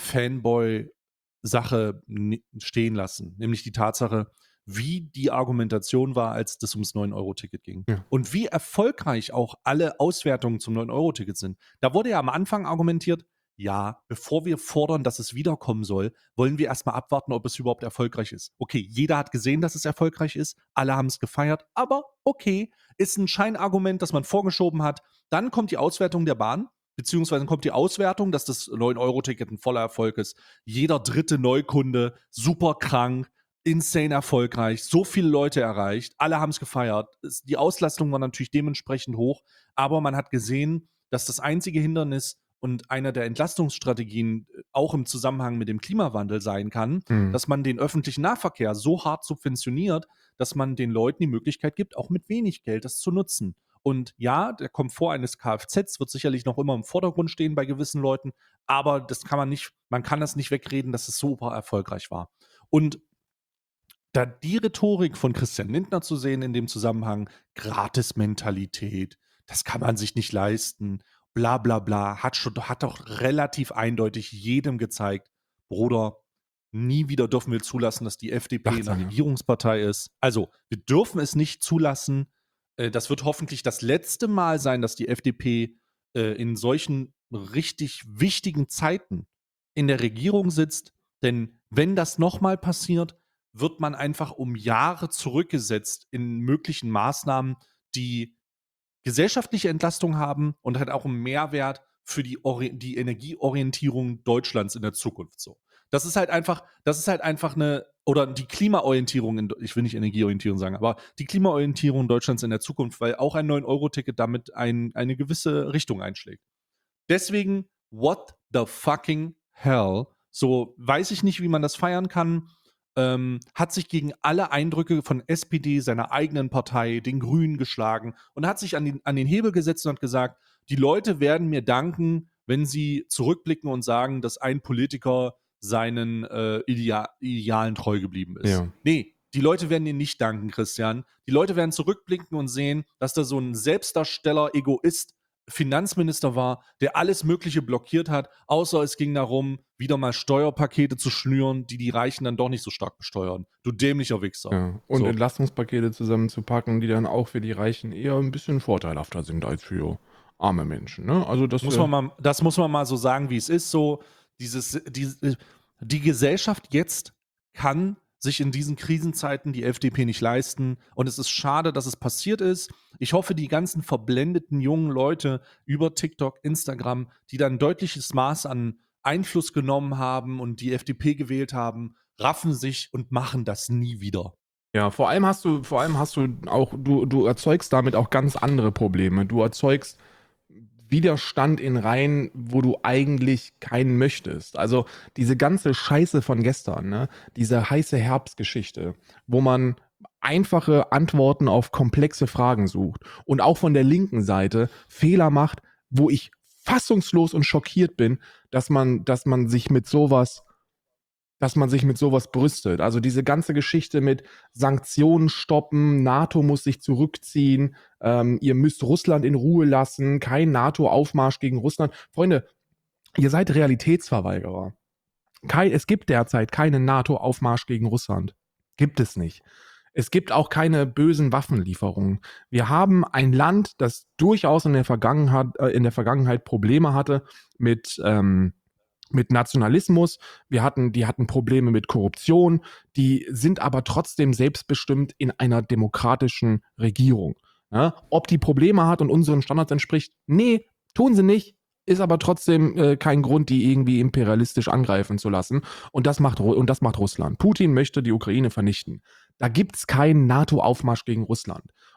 Fanboy-Sache ni- stehen lassen. Nämlich die Tatsache, wie die Argumentation war, als das ums neun Euro Ticket ging. Ja. Und wie erfolgreich auch alle Auswertungen zum neun Euro Ticket sind. Da wurde ja am Anfang argumentiert, ja, bevor wir fordern, dass es wiederkommen soll, wollen wir erstmal abwarten, ob es überhaupt erfolgreich ist. Okay, jeder hat gesehen, dass es erfolgreich ist, alle haben es gefeiert, aber okay, ist ein Scheinargument, das man vorgeschoben hat. Dann kommt die Auswertung der Bahn, beziehungsweise kommt die Auswertung, dass das neun Euro Ticket ein voller Erfolg ist. Jeder dritte Neukunde, super krank, insane erfolgreich, so viele Leute erreicht, alle haben es gefeiert. Es- Die Auslastung war natürlich dementsprechend hoch, aber man hat gesehen, dass das einzige Hindernis und einer der Entlastungsstrategien äh, auch im Zusammenhang mit dem Klimawandel sein kann, Hm. dass man den öffentlichen Nahverkehr so hart subventioniert, dass man den Leuten die Möglichkeit gibt, auch mit wenig Geld das zu nutzen. Und ja, der Komfort eines Kfz wird sicherlich noch immer im Vordergrund stehen bei gewissen Leuten, aber das kann man nicht, man kann das nicht wegreden, dass es super erfolgreich war. Und da die Rhetorik von Christian Lindner zu sehen in dem Zusammenhang, Gratis-Mentalität, das kann man sich nicht leisten, bla bla bla, hat, schon, hat doch relativ eindeutig jedem gezeigt, Bruder, nie wieder dürfen wir zulassen, dass die F D P Dacht's eine einer. Regierungspartei ist. Also, wir dürfen es nicht zulassen. Äh, Das wird hoffentlich das letzte Mal sein, dass die F D P äh, in solchen richtig wichtigen Zeiten in der Regierung sitzt. Denn wenn das nochmal passiert, wird man einfach um Jahre zurückgesetzt in möglichen Maßnahmen, die gesellschaftliche Entlastung haben und halt auch einen Mehrwert für die, Ori die Energieorientierung Deutschlands in der Zukunft so. Das ist halt einfach, das ist halt einfach eine, oder die Klimaorientierung, in, ich will nicht Energieorientierung sagen, aber die Klimaorientierung Deutschlands in der Zukunft, weil auch ein neun Euro Ticket damit ein, eine gewisse Richtung einschlägt. Deswegen, what the fucking hell? So weiß ich nicht, wie man das feiern kann. Ähm, hat sich gegen alle Eindrücke von S P D, seiner eigenen Partei, den Grünen geschlagen und hat sich an den, an den Hebel gesetzt und hat gesagt, die Leute werden mir danken, wenn sie zurückblicken und sagen, dass ein Politiker seinen äh, Idea Idealen treu geblieben ist. Ja. Nee, die Leute werden dir nicht danken, Christian. Die Leute werden zurückblicken und sehen, dass da so ein Selbstdarsteller, Egoist, Finanzminister war, der alles Mögliche blockiert hat, außer es ging darum, wieder mal Steuerpakete zu schnüren, die die Reichen dann doch nicht so stark besteuern. Du dämlicher Wichser. Ja. Und So. Entlastungspakete zusammenzupacken, die dann auch für die Reichen eher ein bisschen vorteilhafter sind als für arme Menschen. Ne? Also das Muss man mal, das muss man mal so sagen, wie es ist. So, dieses, die, die Gesellschaft jetzt kann sich in diesen Krisenzeiten die F D P nicht leisten. Und es ist schade, dass es passiert ist. Ich hoffe, die ganzen verblendeten jungen Leute über TikTok, Instagram, die dann ein deutliches Maß an Einfluss genommen haben und die F D P gewählt haben, raffen sich und machen das nie wieder. Ja, vor allem hast du, vor allem hast du auch, du, du erzeugst damit auch ganz andere Probleme. Du erzeugst Widerstand in Reihen, wo du eigentlich keinen möchtest. Also diese ganze Scheiße von gestern, ne? Diese heiße Herbstgeschichte, wo man einfache Antworten auf komplexe Fragen sucht und auch von der linken Seite Fehler macht, wo ich fassungslos und schockiert bin, dass man, dass man sich mit sowas dass man sich mit sowas brüstet. Also diese ganze Geschichte mit Sanktionen stoppen, NATO muss sich zurückziehen, ähm, ihr müsst Russland in Ruhe lassen, kein NATO-Aufmarsch gegen Russland. Freunde, ihr seid Realitätsverweigerer. Kein, es gibt derzeit keinen NATO-Aufmarsch gegen Russland. Gibt es nicht. Es gibt auch keine bösen Waffenlieferungen. Wir haben ein Land, das durchaus in der Vergangenheit, äh, in der Vergangenheit Probleme hatte mit ähm, mit Nationalismus, wir hatten, die hatten Probleme mit Korruption, die sind aber trotzdem selbstbestimmt in einer demokratischen Regierung. Ja, ob die Probleme hat und unseren Standards entspricht, nee, tun sie nicht, ist aber trotzdem äh, kein Grund, die irgendwie imperialistisch angreifen zu lassen. Und das macht, und das macht Russland. Putin möchte die Ukraine vernichten. Da gibt's keinen NATO-Aufmarsch gegen Russland.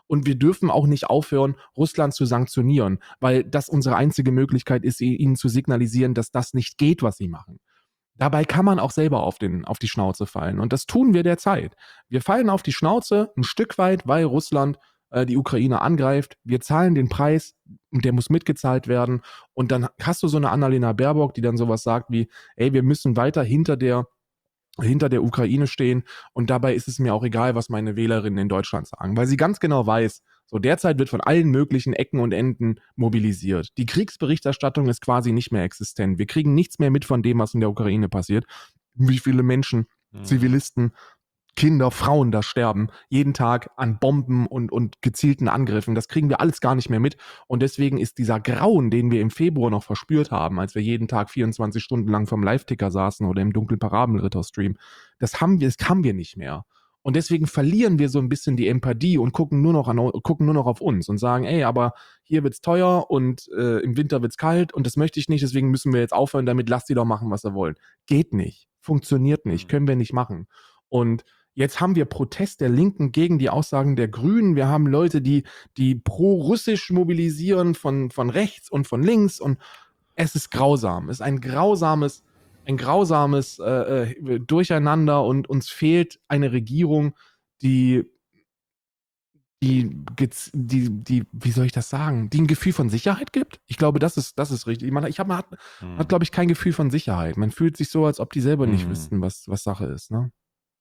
Und wir dürfen auch nicht aufhören, Russland zu sanktionieren, weil das unsere einzige Möglichkeit ist, ihnen zu signalisieren, dass das nicht geht, was sie machen. Dabei kann man auch selber auf, den, auf die Schnauze fallen. Und das tun wir derzeit. Wir fallen auf die Schnauze ein Stück weit, weil Russland äh, die Ukraine angreift. Wir zahlen den Preis und der muss mitgezahlt werden. Und dann hast du so eine Annalena Baerbock, die dann sowas sagt wie, ey, wir müssen weiter hinter der hinter der Ukraine stehen und dabei ist es mir auch egal, was meine Wählerinnen in Deutschland sagen, weil sie ganz genau weiß, so derzeit wird von allen möglichen Ecken und Enden mobilisiert. Die Kriegsberichterstattung ist quasi nicht mehr existent. Wir kriegen nichts mehr mit von dem, was in der Ukraine passiert. Wie viele Menschen, Zivilisten, Kinder, Frauen da sterben, jeden Tag an Bomben und, und gezielten Angriffen. Das kriegen wir alles gar nicht mehr mit. Und deswegen ist dieser Grauen, den wir im Februar noch verspürt haben, als wir jeden Tag vierundzwanzig Stunden lang vom Live-Ticker saßen oder im Dunkelparabelritter-Stream, das haben wir, das haben wir nicht mehr. Und deswegen verlieren wir so ein bisschen die Empathie und gucken nur noch, an, gucken nur noch auf uns und sagen, ey, aber hier wird's teuer und äh, im Winter wird's kalt und das möchte ich nicht, deswegen müssen wir jetzt aufhören damit, lasst die doch machen, was sie wollen. Geht nicht. Funktioniert nicht. Können wir nicht machen. Und jetzt haben wir Protest der Linken gegen die Aussagen der Grünen. Wir haben Leute, die, die pro-russisch mobilisieren von, von rechts und von links. Und es ist grausam. Es ist ein grausames, ein grausames äh, äh, Durcheinander. Und uns fehlt eine Regierung, die, die, die, die, wie soll ich das sagen, die ein Gefühl von Sicherheit gibt. Ich glaube, das ist, das ist richtig. Man, ich hab, man hat, hm. hat, glaube ich, kein Gefühl von Sicherheit. Man fühlt sich so, als ob die selber hm. nicht wüssten, was, was Sache ist, ne?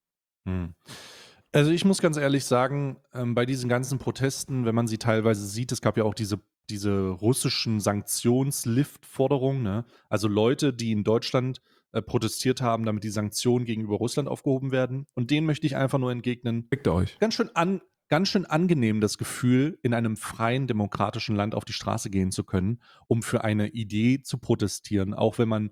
Also ich muss ganz ehrlich sagen, ähm, bei diesen ganzen Protesten, wenn man sie teilweise sieht, es gab ja auch diese, diese russischen Sanktionslift-Forderungen, ne? Also Leute, die in Deutschland äh, protestiert haben, damit die Sanktionen gegenüber Russland aufgehoben werden. Und denen möchte ich einfach nur entgegnen, Fickt euch. Ganz schön, an, ganz schön angenehm das Gefühl, in einem freien, demokratischen Land auf die Straße gehen zu können, um für eine Idee zu protestieren, auch wenn man,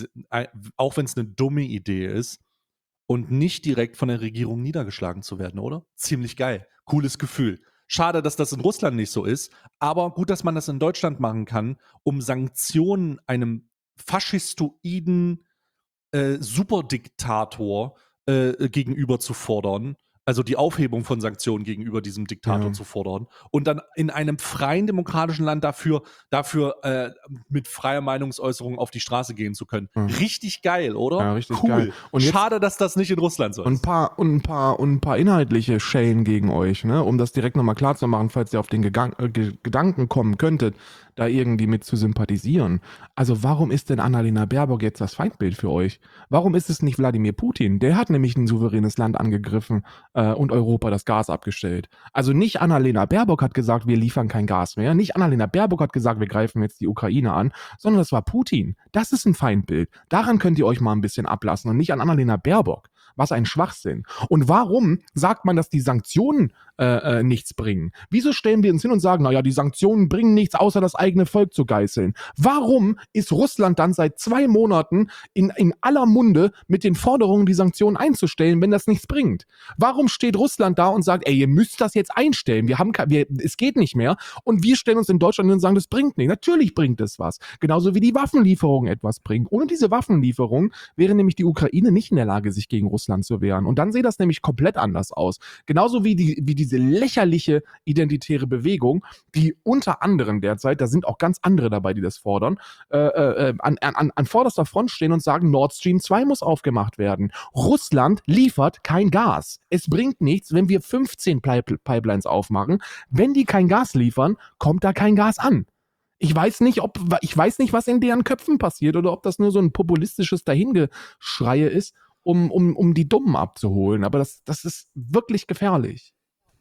auch wenn es eine dumme Idee ist. Und nicht direkt von der Regierung niedergeschlagen zu werden, oder? Ziemlich geil. Cooles Gefühl. Schade, dass das in Russland nicht so ist, aber gut, dass man das in Deutschland machen kann, um Sanktionen einem faschistoiden äh, Superdiktator äh, gegenüber zu fordern, also die Aufhebung von Sanktionen gegenüber diesem Diktator Ja. zu fordern und dann in einem freien demokratischen Land dafür, dafür äh, mit freier Meinungsäußerung auf die Straße gehen zu können. Mhm. Richtig geil, oder? Ja, richtig cool. geil. Und jetzt- Schade, dass das nicht in Russland so Und ein ist. paar, und ein paar, und ein paar inhaltliche Schellen gegen euch, ne? Um das direkt nochmal klar zu machen, falls ihr auf den Gegang, äh, Ge- Gedanken kommen könntet, da irgendwie mit zu sympathisieren. Also warum ist denn Annalena Baerbock jetzt das Feindbild für euch? Warum ist es nicht Wladimir Putin? Der hat nämlich ein souveränes Land angegriffen äh, und Europa das Gas abgestellt. Also nicht Annalena Baerbock hat gesagt, wir liefern kein Gas mehr. Nicht Annalena Baerbock hat gesagt, wir greifen jetzt die Ukraine an, sondern das war Putin. Das ist ein Feindbild. Daran könnt ihr euch mal ein bisschen ablassen und nicht an Annalena Baerbock. Was ein Schwachsinn. Und warum sagt man, dass die Sanktionen äh, äh, nichts bringen? Wieso stellen wir uns hin und sagen, naja, die Sanktionen bringen nichts, außer das eigene Volk zu geißeln? Warum ist Russland dann seit zwei Monaten in, in aller Munde mit den Forderungen, die Sanktionen einzustellen, wenn das nichts bringt? Warum steht Russland da und sagt, ey, ihr müsst das jetzt einstellen, wir haben ke- wir, es geht nicht mehr, und wir stellen uns in Deutschland hin und sagen, das bringt nichts. Natürlich bringt es was. Genauso wie die Waffenlieferungen etwas bringen. Ohne diese Waffenlieferungen wäre nämlich die Ukraine nicht in der Lage, sich gegen Russland zu wehren. Und dann sieht das nämlich komplett anders aus. Genauso wie, die, wie diese lächerliche identitäre Bewegung, die unter anderem derzeit, da sind auch ganz andere dabei, die das fordern, äh, äh, an, an, an vorderster Front stehen und sagen, Nord Stream zwei muss aufgemacht werden. Russland liefert kein Gas. Es bringt nichts, wenn wir fünfzehn Pipe- Pipelines aufmachen. Wenn die kein Gas liefern, kommt da kein Gas an. Ich weiß nicht, ob, ich weiß nicht, was in deren Köpfen passiert oder ob das nur so ein populistisches Dahingeschreie ist, um, um, um die Dummen abzuholen. Aber das, das ist wirklich gefährlich.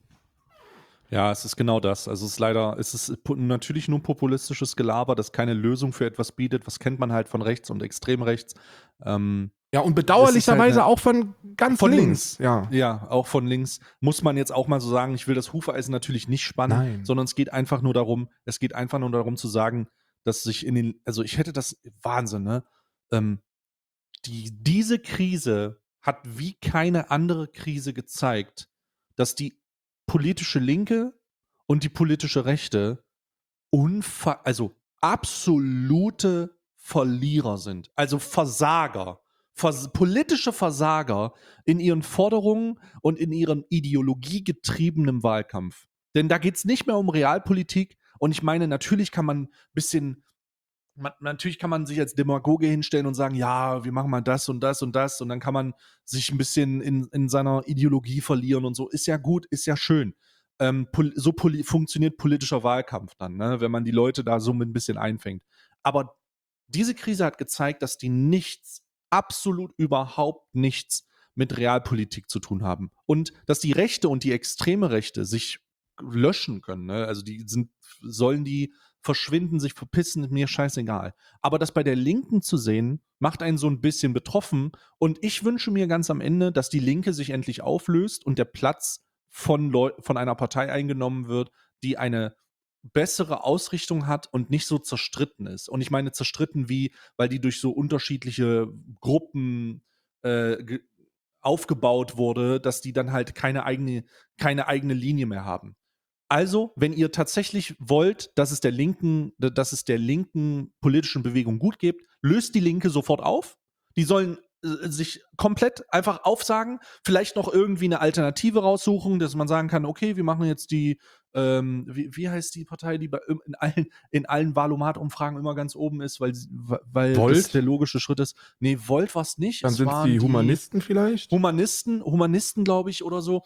Ja, es ist genau das. Also es ist leider, es ist pu- natürlich nur populistisches Gelaber, das keine Lösung für etwas bietet. Was kennt man halt von rechts und extrem rechts? Ähm, Ja, und bedauerlicherweise halt eine- auch von ganz Von links. links. Ja. Ja, auch von links. Muss man jetzt auch mal so sagen, ich will das Hufeisen natürlich nicht spannen, Nein. sondern es geht einfach nur darum, es geht einfach nur darum zu sagen, dass sich in den, also ich hätte das, Wahnsinn, ne? Ähm, die, diese Krise hat wie keine andere Krise gezeigt, dass die politische Linke und die politische Rechte unfa also absolute Verlierer sind. Also Versager. Vers politische Versager in ihren Forderungen und in ihrem ideologiegetriebenen Wahlkampf. Denn da geht es nicht mehr um Realpolitik. Und ich meine, natürlich kann man ein bisschen, man, natürlich kann man sich als Demagoge hinstellen und sagen, ja, wir machen mal das und das und das. Und dann kann man sich ein bisschen in, in seiner Ideologie verlieren und so. Ist ja gut, ist ja schön. Ähm, pol- so poli- funktioniert politischer Wahlkampf dann, ne? Wenn man die Leute da so mit ein bisschen einfängt. Aber diese Krise hat gezeigt, dass die nichts, absolut überhaupt nichts mit Realpolitik zu tun haben. Und dass die Rechte und die extreme Rechte sich löschen können. Ne? Also die sind, sollen die verschwinden, sich verpissen, mir scheißegal. Aber das bei der Linken zu sehen, macht einen so ein bisschen betroffen. Und ich wünsche mir ganz am Ende, dass die Linke sich endlich auflöst und der Platz von, Leu von einer Partei eingenommen wird, die eine bessere Ausrichtung hat und nicht so zerstritten ist. Und ich meine zerstritten wie, weil die durch so unterschiedliche Gruppen äh, aufgebaut wurde, dass die dann halt keine eigene, keine eigene Linie mehr haben. Also, wenn ihr tatsächlich wollt, dass es der linken, dass es der linken politischen Bewegung gut geht, löst die Linke sofort auf. Die sollen äh, sich komplett einfach aufsagen, vielleicht noch irgendwie eine Alternative raussuchen, dass man sagen kann, okay, wir machen jetzt die, ähm, wie, wie heißt die Partei, die bei, in allen, in allen Wahlomat-Umfragen immer ganz oben ist, weil, weil Volt? das der logische Schritt ist. Nee, Volt war es nicht. Dann Es sind es waren die Humanisten vielleicht? Humanisten, Humanisten, glaube ich, oder so.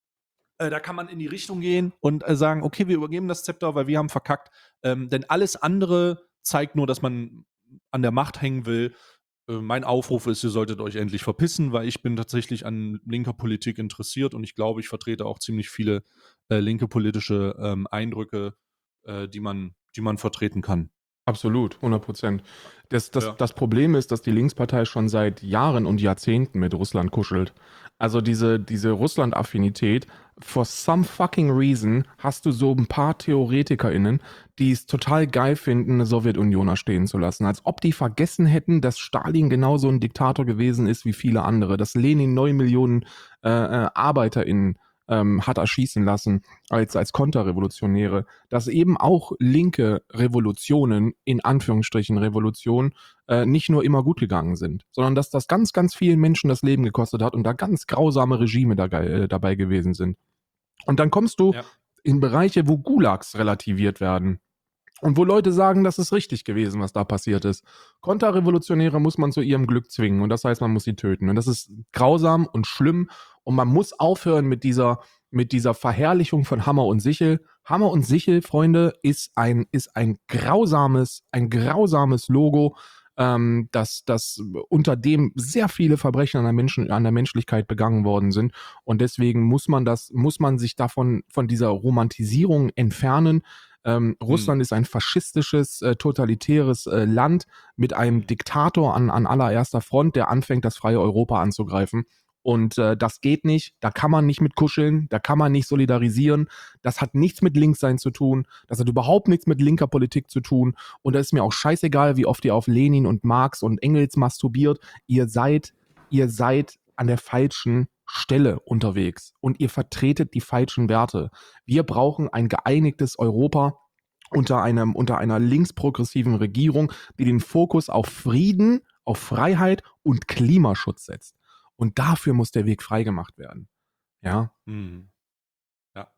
Äh, da kann man in die Richtung gehen und äh, sagen, okay, wir übergeben das Zepter, weil wir haben verkackt. Ähm, denn alles andere zeigt nur, dass man an der Macht hängen will. Äh, mein Aufruf ist, ihr solltet euch endlich verpissen, weil ich bin tatsächlich an linker Politik interessiert und ich glaube, ich vertrete auch ziemlich viele äh, linke politische ähm, Eindrücke, äh, die man, die man vertreten kann. Absolut, hundert Prozent. Das, das, Ja. das Problem ist, dass die Linkspartei schon seit Jahren und Jahrzehnten mit Russland kuschelt. Also diese, diese Russland-Affinität, for some fucking reason hast du so ein paar TheoretikerInnen, die es total geil finden, eine Sowjetunion erstehen zu lassen. Als ob die vergessen hätten, dass Stalin genauso ein Diktator gewesen ist wie viele andere, dass Lenin neun Millionen äh, äh, ArbeiterInnen ähm, hat erschießen lassen als, als Konterrevolutionäre, dass eben auch linke Revolutionen, in Anführungsstrichen Revolutionen, äh, nicht nur immer gut gegangen sind, sondern dass das ganz, ganz vielen Menschen das Leben gekostet hat und da ganz grausame Regime da, äh, dabei gewesen sind. Und dann kommst du Ja. in Bereiche, wo Gulags relativiert werden. Und wo Leute sagen, das ist richtig gewesen, was da passiert ist. Konterrevolutionäre muss man zu ihrem Glück zwingen und das heißt, man muss sie töten. Und das ist grausam und schlimm und man muss aufhören mit dieser, mit dieser Verherrlichung von Hammer und Sichel. Hammer und Sichel, Freunde, ist ein, ist ein grausames, ein grausames Logo, ähm, das, das unter dem sehr viele Verbrechen an der, Menschen, an der Menschlichkeit begangen worden sind. Und deswegen muss man das, muss man sich davon, von dieser Romantisierung entfernen. Ähm, Russland Hm. ist ein faschistisches, äh, totalitäres äh, Land mit einem Diktator an, an allererster Front, der anfängt, das freie Europa anzugreifen. Und äh, das geht nicht, da kann man nicht mit kuscheln, da kann man nicht solidarisieren. Das hat nichts mit Linkssein zu tun, das hat überhaupt nichts mit linker Politik zu tun. Und da ist mir auch scheißegal, wie oft ihr auf Lenin und Marx und Engels masturbiert. Ihr seid, ihr seid an der falschen Stelle unterwegs und ihr vertretet die falschen Werte. Wir brauchen ein geeinigtes Europa unter einem, unter einer linksprogressiven Regierung, die den Fokus auf Frieden, auf Freiheit und Klimaschutz setzt. Und dafür muss der Weg freigemacht werden. Ja. Hm. Ja.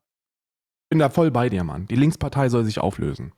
Bin da voll bei dir, Mann. Die Linkspartei soll sich auflösen.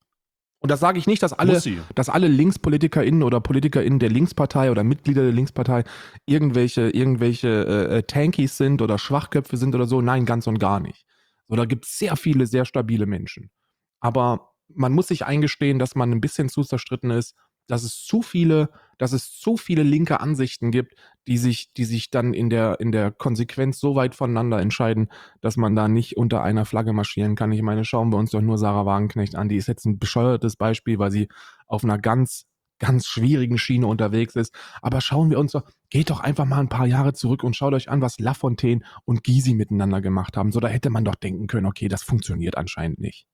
Und das sage ich nicht, dass alle, Muss sie. dass alle LinkspolitikerInnen oder PolitikerInnen der Linkspartei oder Mitglieder der Linkspartei irgendwelche, irgendwelche äh, Tankies sind oder Schwachköpfe sind oder so. Nein, ganz und gar nicht. So, da gibt es sehr viele, sehr stabile Menschen. Aber man muss sich eingestehen, dass man ein bisschen zu zerstritten ist, dass es zu viele, dass es zu viele linke Ansichten gibt, die sich, die sich dann in der, in der Konsequenz so weit voneinander entscheiden, dass man da nicht unter einer Flagge marschieren kann. Ich meine, schauen wir uns doch nur Sarah Wagenknecht an. Die ist jetzt ein bescheuertes Beispiel, weil sie auf einer ganz, ganz schwierigen Schiene unterwegs ist. Aber schauen wir uns doch, geht doch einfach mal ein paar Jahre zurück und schaut euch an, was Lafontaine und Gysi miteinander gemacht haben. So, da hätte man doch denken können, okay, das funktioniert anscheinend nicht.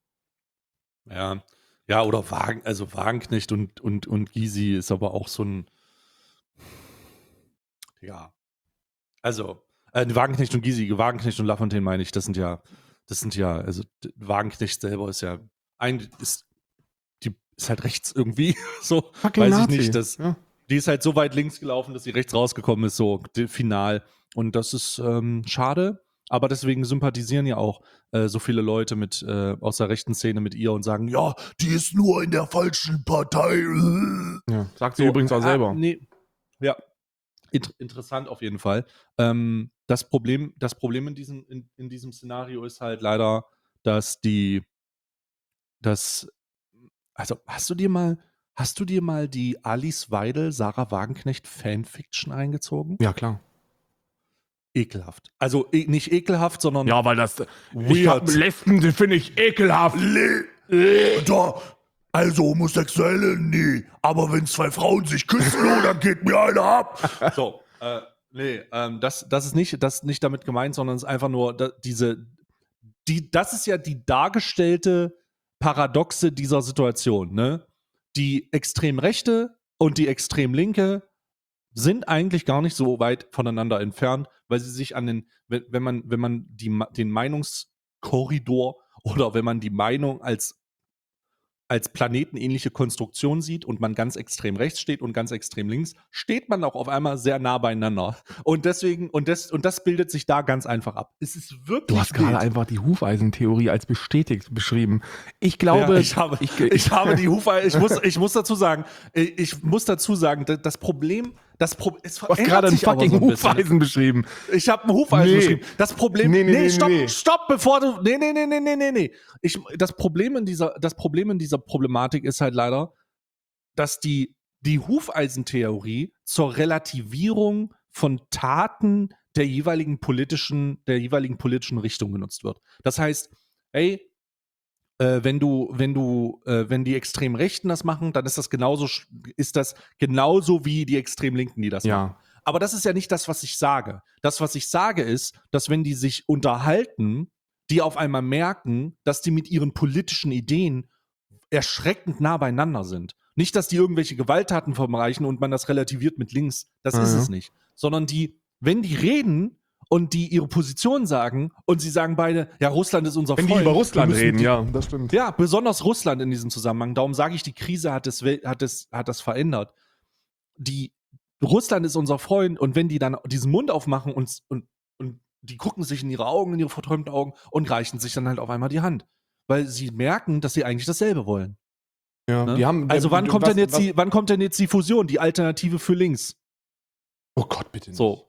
Ja, ja, oder Wagen, also Wagenknecht und, und, und Gysi ist aber auch so ein, ja, also, äh, Wagenknecht und Gysi, Wagenknecht und Lafontaine meine ich, das sind ja, das sind ja, also Wagenknecht selber ist ja, ein, ist, die ist halt rechts irgendwie, so, Fucking weiß Nazi. ich nicht, das, Ja. die ist halt so weit links gelaufen, dass sie rechts rausgekommen ist, so, final. Und das ist ähm, schade. aber deswegen sympathisieren ja auch äh, so viele Leute mit äh, aus der rechten Szene mit ihr und sagen, ja, Die ist nur in der falschen Partei. Ja, sagt sie so, übrigens auch ah, selber. Nee, ja, Int- interessant auf jeden Fall. Ähm, das Problem, das Problem in diesem, in, in diesem Szenario ist halt leider, dass die, dass, also hast du dir mal, hast du dir mal die Alice Weidel, Sarah Wagenknecht Fanfiction eingezogen? Ja, klar. Ekelhaft. Also e nicht ekelhaft, sondern Ja, weil das. Ich hab- Lesben, die finde ich ekelhaft. Le da, also Homosexuelle, nee. Aber wenn zwei Frauen sich küssen, oh, dann geht mir einer ab. so, äh, nee, ähm, das, das ist nicht, das ist nicht damit gemeint, sondern es ist einfach nur da, diese, die, das ist ja die dargestellte Paradoxe dieser Situation, ne? Die extrem Rechte und die extrem Linke sind eigentlich gar nicht so weit voneinander entfernt, weil sie sich an den, wenn, wenn man, wenn man die, den Meinungskorridor oder wenn man die Meinung als als planetenähnliche Konstruktion sieht und man ganz extrem rechts steht und ganz extrem links, steht man auch auf einmal sehr nah beieinander. Und deswegen, und das, und das bildet sich da ganz einfach ab. Es ist wirklich. Du hast gerade wild. einfach die Hufeisentheorie als bestätigt beschrieben. Ich glaube, Ja, ich habe, ich, ich, habe die Hufe, ich muss, ich muss dazu sagen, ich muss dazu sagen, das Problem, das Pro, es du hast verändert gerade ein sich aber fucking so ein bisschen. Hufeisen beschrieben. Ich habe einen Hufeisen Nee. beschrieben. Das Problem, Nee, nee, nee, stopp, nee. stopp, bevor du, nee, nee, nee, nee, nee, nee, nee. Ich, das Problem in dieser, das Problem in dieser Problematik ist halt leider, dass die, die Hufeisentheorie zur Relativierung von Taten der jeweiligen politischen, der jeweiligen politischen Richtung genutzt wird. Das heißt, ey, äh, wenn du, wenn du, äh, wenn die extrem Rechten das machen, dann ist das genauso, sch- ist das genauso wie die extrem Linken, die das machen. Ja, Aber das ist ja nicht das, was ich sage. Das, was ich sage, ist, dass wenn die sich unterhalten, die auf einmal merken, dass die mit ihren politischen Ideen erschreckend nah beieinander sind. Nicht, dass die irgendwelche Gewalttaten verreichen und man das relativiert mit links. Das ist Mhm. es nicht. Sondern die, wenn die reden und die ihre Position sagen und sie sagen beide, ja, Russland ist unser wenn die Freund. über Russland wir müssen reden, die- ja, das stimmt. Ja, besonders Russland in diesem Zusammenhang. Darum sage ich, die Krise hat es, wel- hat es, hat das verändert. Die, Russland ist unser Freund und wenn die dann diesen Mund aufmachen und, und, und die gucken sich in ihre Augen, in ihre verträumten Augen und reichen sich dann halt auf einmal die Hand. Weil sie merken, dass sie eigentlich dasselbe wollen. Ja, Ne? die haben, also wann was- kommt denn jetzt was- die, wann kommt denn jetzt die Fusion, die Alternative für links? Oh Gott, bitte nicht. So.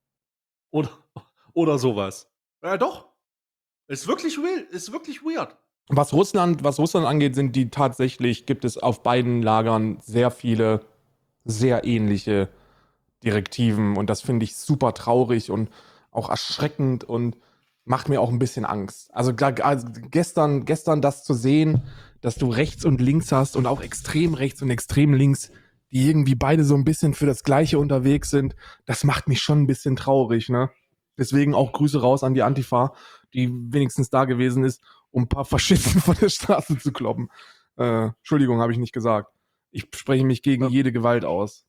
Oder, oder sowas. Ja, doch. Ist wirklich weird. Ist wirklich weird. Was Russland, was Russland angeht, sind die tatsächlich, gibt es auf beiden Lagern sehr viele, sehr ähnliche Direktiven und das finde ich super traurig und auch erschreckend und macht mir auch ein bisschen Angst. Also, ga- also gestern, gestern das zu sehen, dass du rechts und links hast und auch extrem rechts und extrem links, die irgendwie beide so ein bisschen für das Gleiche unterwegs sind, das macht mich schon ein bisschen traurig, ne? Deswegen auch Grüße raus an die Antifa, die wenigstens da gewesen ist, um ein paar Faschisten von der Straße zu kloppen. Äh, Entschuldigung, habe ich nicht gesagt. Ich spreche mich gegen Ja. jede Gewalt aus.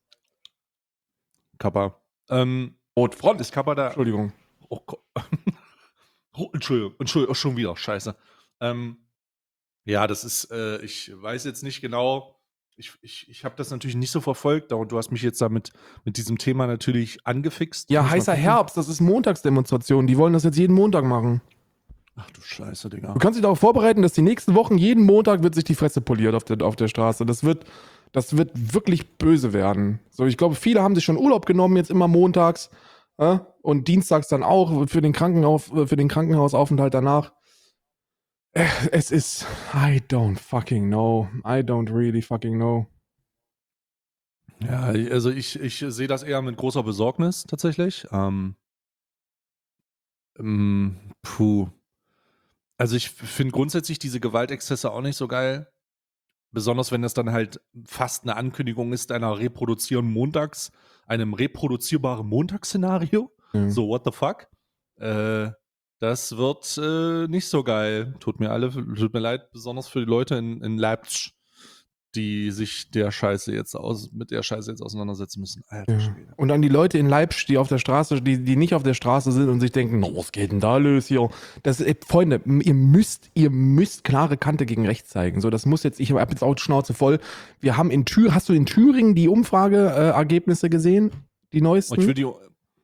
Kappa. Ähm, Rotfront. ist Kappa da? Entschuldigung. Oh Gott. Oh, Entschuldigung, Entschuldigung, schon wieder, scheiße. Ähm, ja, das ist, äh, ich weiß jetzt nicht genau, ich, ich, ich habe das natürlich nicht so verfolgt und du hast mich jetzt damit mit diesem Thema natürlich angefixt. Ja, Muss mal heißer gucken. Herbst, das ist Montagsdemonstration. Die wollen das jetzt jeden Montag machen. Ach du Scheiße, Digga. Du kannst dich darauf vorbereiten, dass die nächsten Wochen jeden Montag wird sich die Fresse poliert auf der, auf der Straße. Das wird, das wird wirklich böse werden. So, ich glaube, viele haben sich schon Urlaub genommen, jetzt immer montags äh, und dienstags dann auch für den, Krankenhaus, für den Krankenhausaufenthalt danach. Äh, Es ist, I don't fucking know. I don't really fucking know. Ja, also ich, ich sehe das eher mit großer Besorgnis tatsächlich. Ähm, ähm, puh. Also ich finde grundsätzlich diese Gewaltexzesse auch nicht so geil. Besonders wenn das dann halt fast eine Ankündigung ist einer reproduzierenden Montags, einem reproduzierbaren Montagsszenario. Ja. So, what the fuck? Äh, das wird äh, nicht so geil. Tut mir alle, tut mir leid, besonders für die Leute in, in Leipzig, die sich der Scheiße jetzt aus, mit der Scheiße jetzt auseinandersetzen müssen. Alter Ja. Schwede. Und an die Leute in Leipzig, die auf der Straße, die, die nicht auf der Straße sind und sich denken, oh, was geht denn da los hier? Das, äh, Freunde, m- ihr müsst, ihr müsst klare Kante gegen rechts zeigen. So, das muss jetzt, ich habe jetzt auch die Schnauze voll. Wir haben in Thüringen, hast du in Thüringen die Umfrageergebnisse gesehen? Die neuesten? Und ich will die,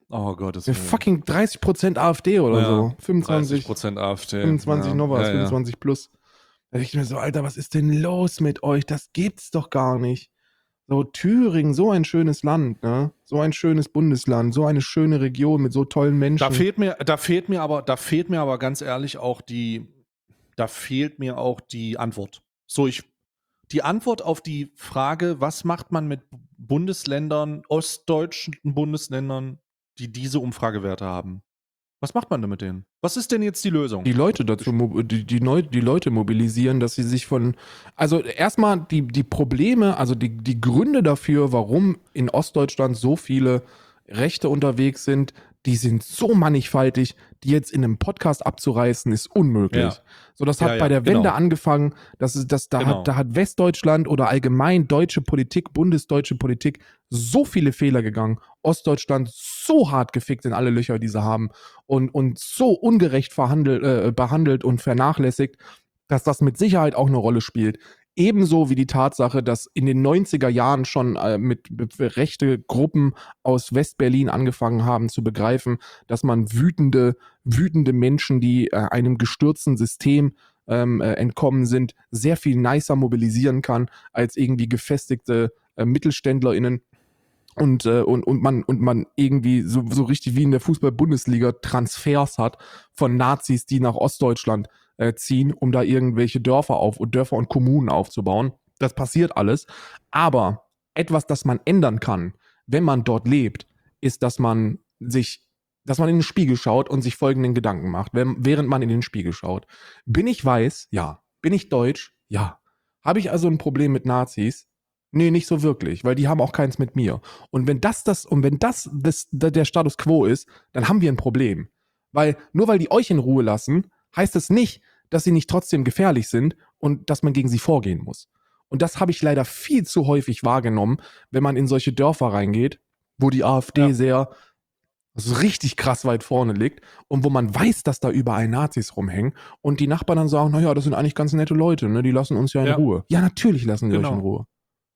Oh Gott, das Eine fucking dreißig Prozent AfD oder Ja, so. fünfundzwanzig, dreißig Prozent AfD. fünfundzwanzig ja. noch was, ja, ja. fünfundzwanzig plus. Da denke ich mir so, Alter, was ist denn los mit euch? Das gibt's doch gar nicht. So Thüringen, so ein schönes Land, ne? So ein schönes Bundesland, so eine schöne Region mit so tollen Menschen. Da fehlt mir, da fehlt mir aber, da fehlt mir aber ganz ehrlich auch die, da fehlt mir auch die Antwort. So, ich, die Antwort auf die Frage, was macht man mit Bundesländern, ostdeutschen Bundesländern, die diese Umfragewerte haben? Was macht man denn mit denen? Was ist denn jetzt die Lösung? die Leute dazu, mo- die, die, Neu die Leute mobilisieren, dass sie sich von, also erstmal die, die Probleme, also die, die Gründe dafür, warum in Ostdeutschland so viele Rechte unterwegs sind, die sind so mannigfaltig, die jetzt in einem Podcast abzureißen, ist unmöglich. Ja. So, das hat Ja, ja, bei der Wende genau. angefangen, das ist, das, da, Genau. hat, da hat Westdeutschland oder allgemein deutsche Politik, bundesdeutsche Politik so viele Fehler gegangen, Ostdeutschland so hart gefickt in alle Löcher, die sie haben und, und so ungerecht verhandelt, äh, behandelt und vernachlässigt, dass das mit Sicherheit auch eine Rolle spielt. Ebenso wie die Tatsache, dass in den neunziger Jahren schon äh, mit, mit rechte Gruppen aus Westberlin angefangen haben zu begreifen, dass man wütende, wütende Menschen, die äh, einem gestürzten System ähm, äh, entkommen sind, sehr viel nicer mobilisieren kann als irgendwie gefestigte äh, MittelständlerInnen. Und, äh, und, und, man, und man irgendwie so, so richtig wie in der Fußball-Bundesliga Transfers hat von Nazis, die nach Ostdeutschland äh, ziehen, um da irgendwelche Dörfer auf und Dörfer und Kommunen aufzubauen. Das passiert alles. Aber etwas, das man ändern kann, wenn man dort lebt, ist, dass man sich, dass man in den Spiegel schaut und sich folgenden Gedanken macht, wenn, während man in den Spiegel schaut. Bin ich weiß? Ja. Bin ich deutsch? Ja. Habe ich also ein Problem mit Nazis? Nee, nicht so wirklich, weil die haben auch keins mit mir. Und wenn das das, und wenn das, das der Status quo ist, dann haben wir ein Problem. Weil nur weil die euch in Ruhe lassen, heißt das nicht, dass sie nicht trotzdem gefährlich sind und dass man gegen sie vorgehen muss. Und das habe ich leider viel zu häufig wahrgenommen, wenn man in solche Dörfer reingeht, wo die AfD Ja. sehr, also richtig krass weit vorne liegt und wo man weiß, dass da überall Nazis rumhängen und die Nachbarn dann sagen, naja, das sind eigentlich ganz nette Leute, ne? Die lassen uns ja in Ja. Ruhe. Ja, natürlich lassen die euch Genau. in Ruhe.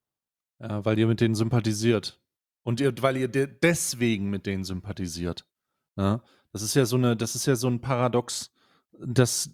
Ja, weil ihr mit denen sympathisiert. Und ihr, weil ihr de deswegen mit denen sympathisiert. Ja? Das ist ja so eine, das ist ja so ein Paradox, das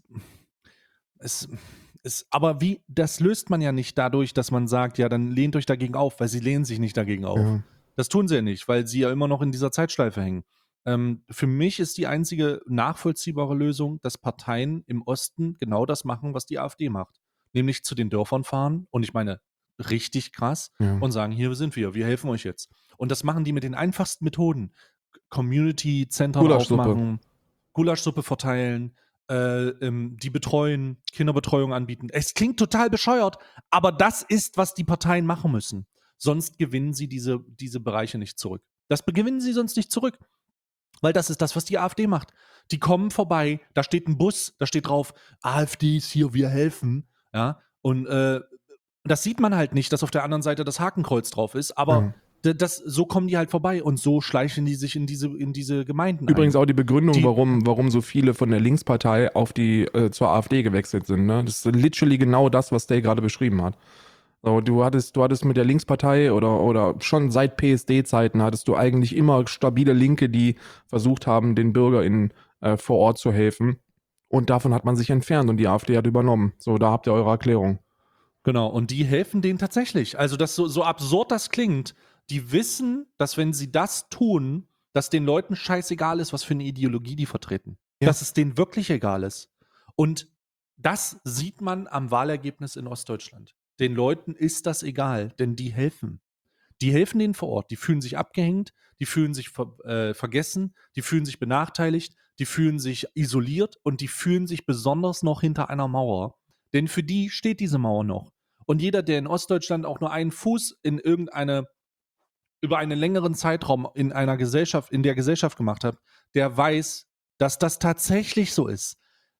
es ist, aber wie, das löst man ja nicht dadurch, dass man sagt, ja, dann lehnt euch dagegen auf, weil sie lehnen sich nicht dagegen auf. Ja. Das tun sie ja nicht, weil sie ja immer noch in dieser Zeitschleife hängen. Ähm, für mich ist die einzige nachvollziehbare Lösung, dass Parteien im Osten genau das machen, was die AfD macht. Nämlich zu den Dörfern fahren und ich meine, richtig krass Ja. und sagen, hier sind wir, wir helfen euch jetzt. Und das machen die mit den einfachsten Methoden. Community-Zentren Gulaschsuppe. aufmachen, Gulaschsuppe verteilen, äh, ähm, die betreuen, Kinderbetreuung anbieten. Es klingt total bescheuert, aber das ist, was die Parteien machen müssen. Sonst gewinnen sie diese, diese Bereiche nicht zurück. Das gewinnen sie sonst nicht zurück. Weil das ist das, was die AfD macht. Die kommen vorbei, da steht ein Bus, da steht drauf, AfD ist hier, wir helfen. Ja, und äh, das sieht man halt nicht, dass auf der anderen Seite das Hakenkreuz drauf ist, aber Ja. d- das, so kommen die halt vorbei und so schleichen die sich in diese, in diese Gemeinden Übrigens ein. auch die Begründung, Die- warum, warum so viele von der Linkspartei auf die äh, zur AfD gewechselt sind. Ne? Das ist literally genau das, was Dale gerade beschrieben hat. So, du hattest, du hattest mit der Linkspartei oder, oder schon seit P S D-Zeiten hattest du eigentlich immer stabile Linke, die versucht haben, den BürgerInnen äh, vor Ort zu helfen. Und davon hat man sich entfernt und die AfD hat übernommen. So, da habt ihr eure Erklärung. Genau, und die helfen denen tatsächlich. Also, das so, so absurd das klingt, die wissen, dass wenn sie das tun, dass den Leuten scheißegal ist, was für eine Ideologie die vertreten. Ja. Dass es denen wirklich egal ist. Und das sieht man am Wahlergebnis in Ostdeutschland. Den Leuten ist das egal, denn die helfen. Die helfen denen vor Ort. Die fühlen sich abgehängt, die fühlen sich ver äh, vergessen, die fühlen sich benachteiligt, die fühlen sich isoliert und die fühlen sich besonders noch hinter einer Mauer. Denn für die steht diese Mauer noch. Und jeder, der in Ostdeutschland auch nur einen Fuß in irgendeine, über einen längeren Zeitraum in einer Gesellschaft, in der Gesellschaft gemacht hat, der weiß, dass das tatsächlich so ist.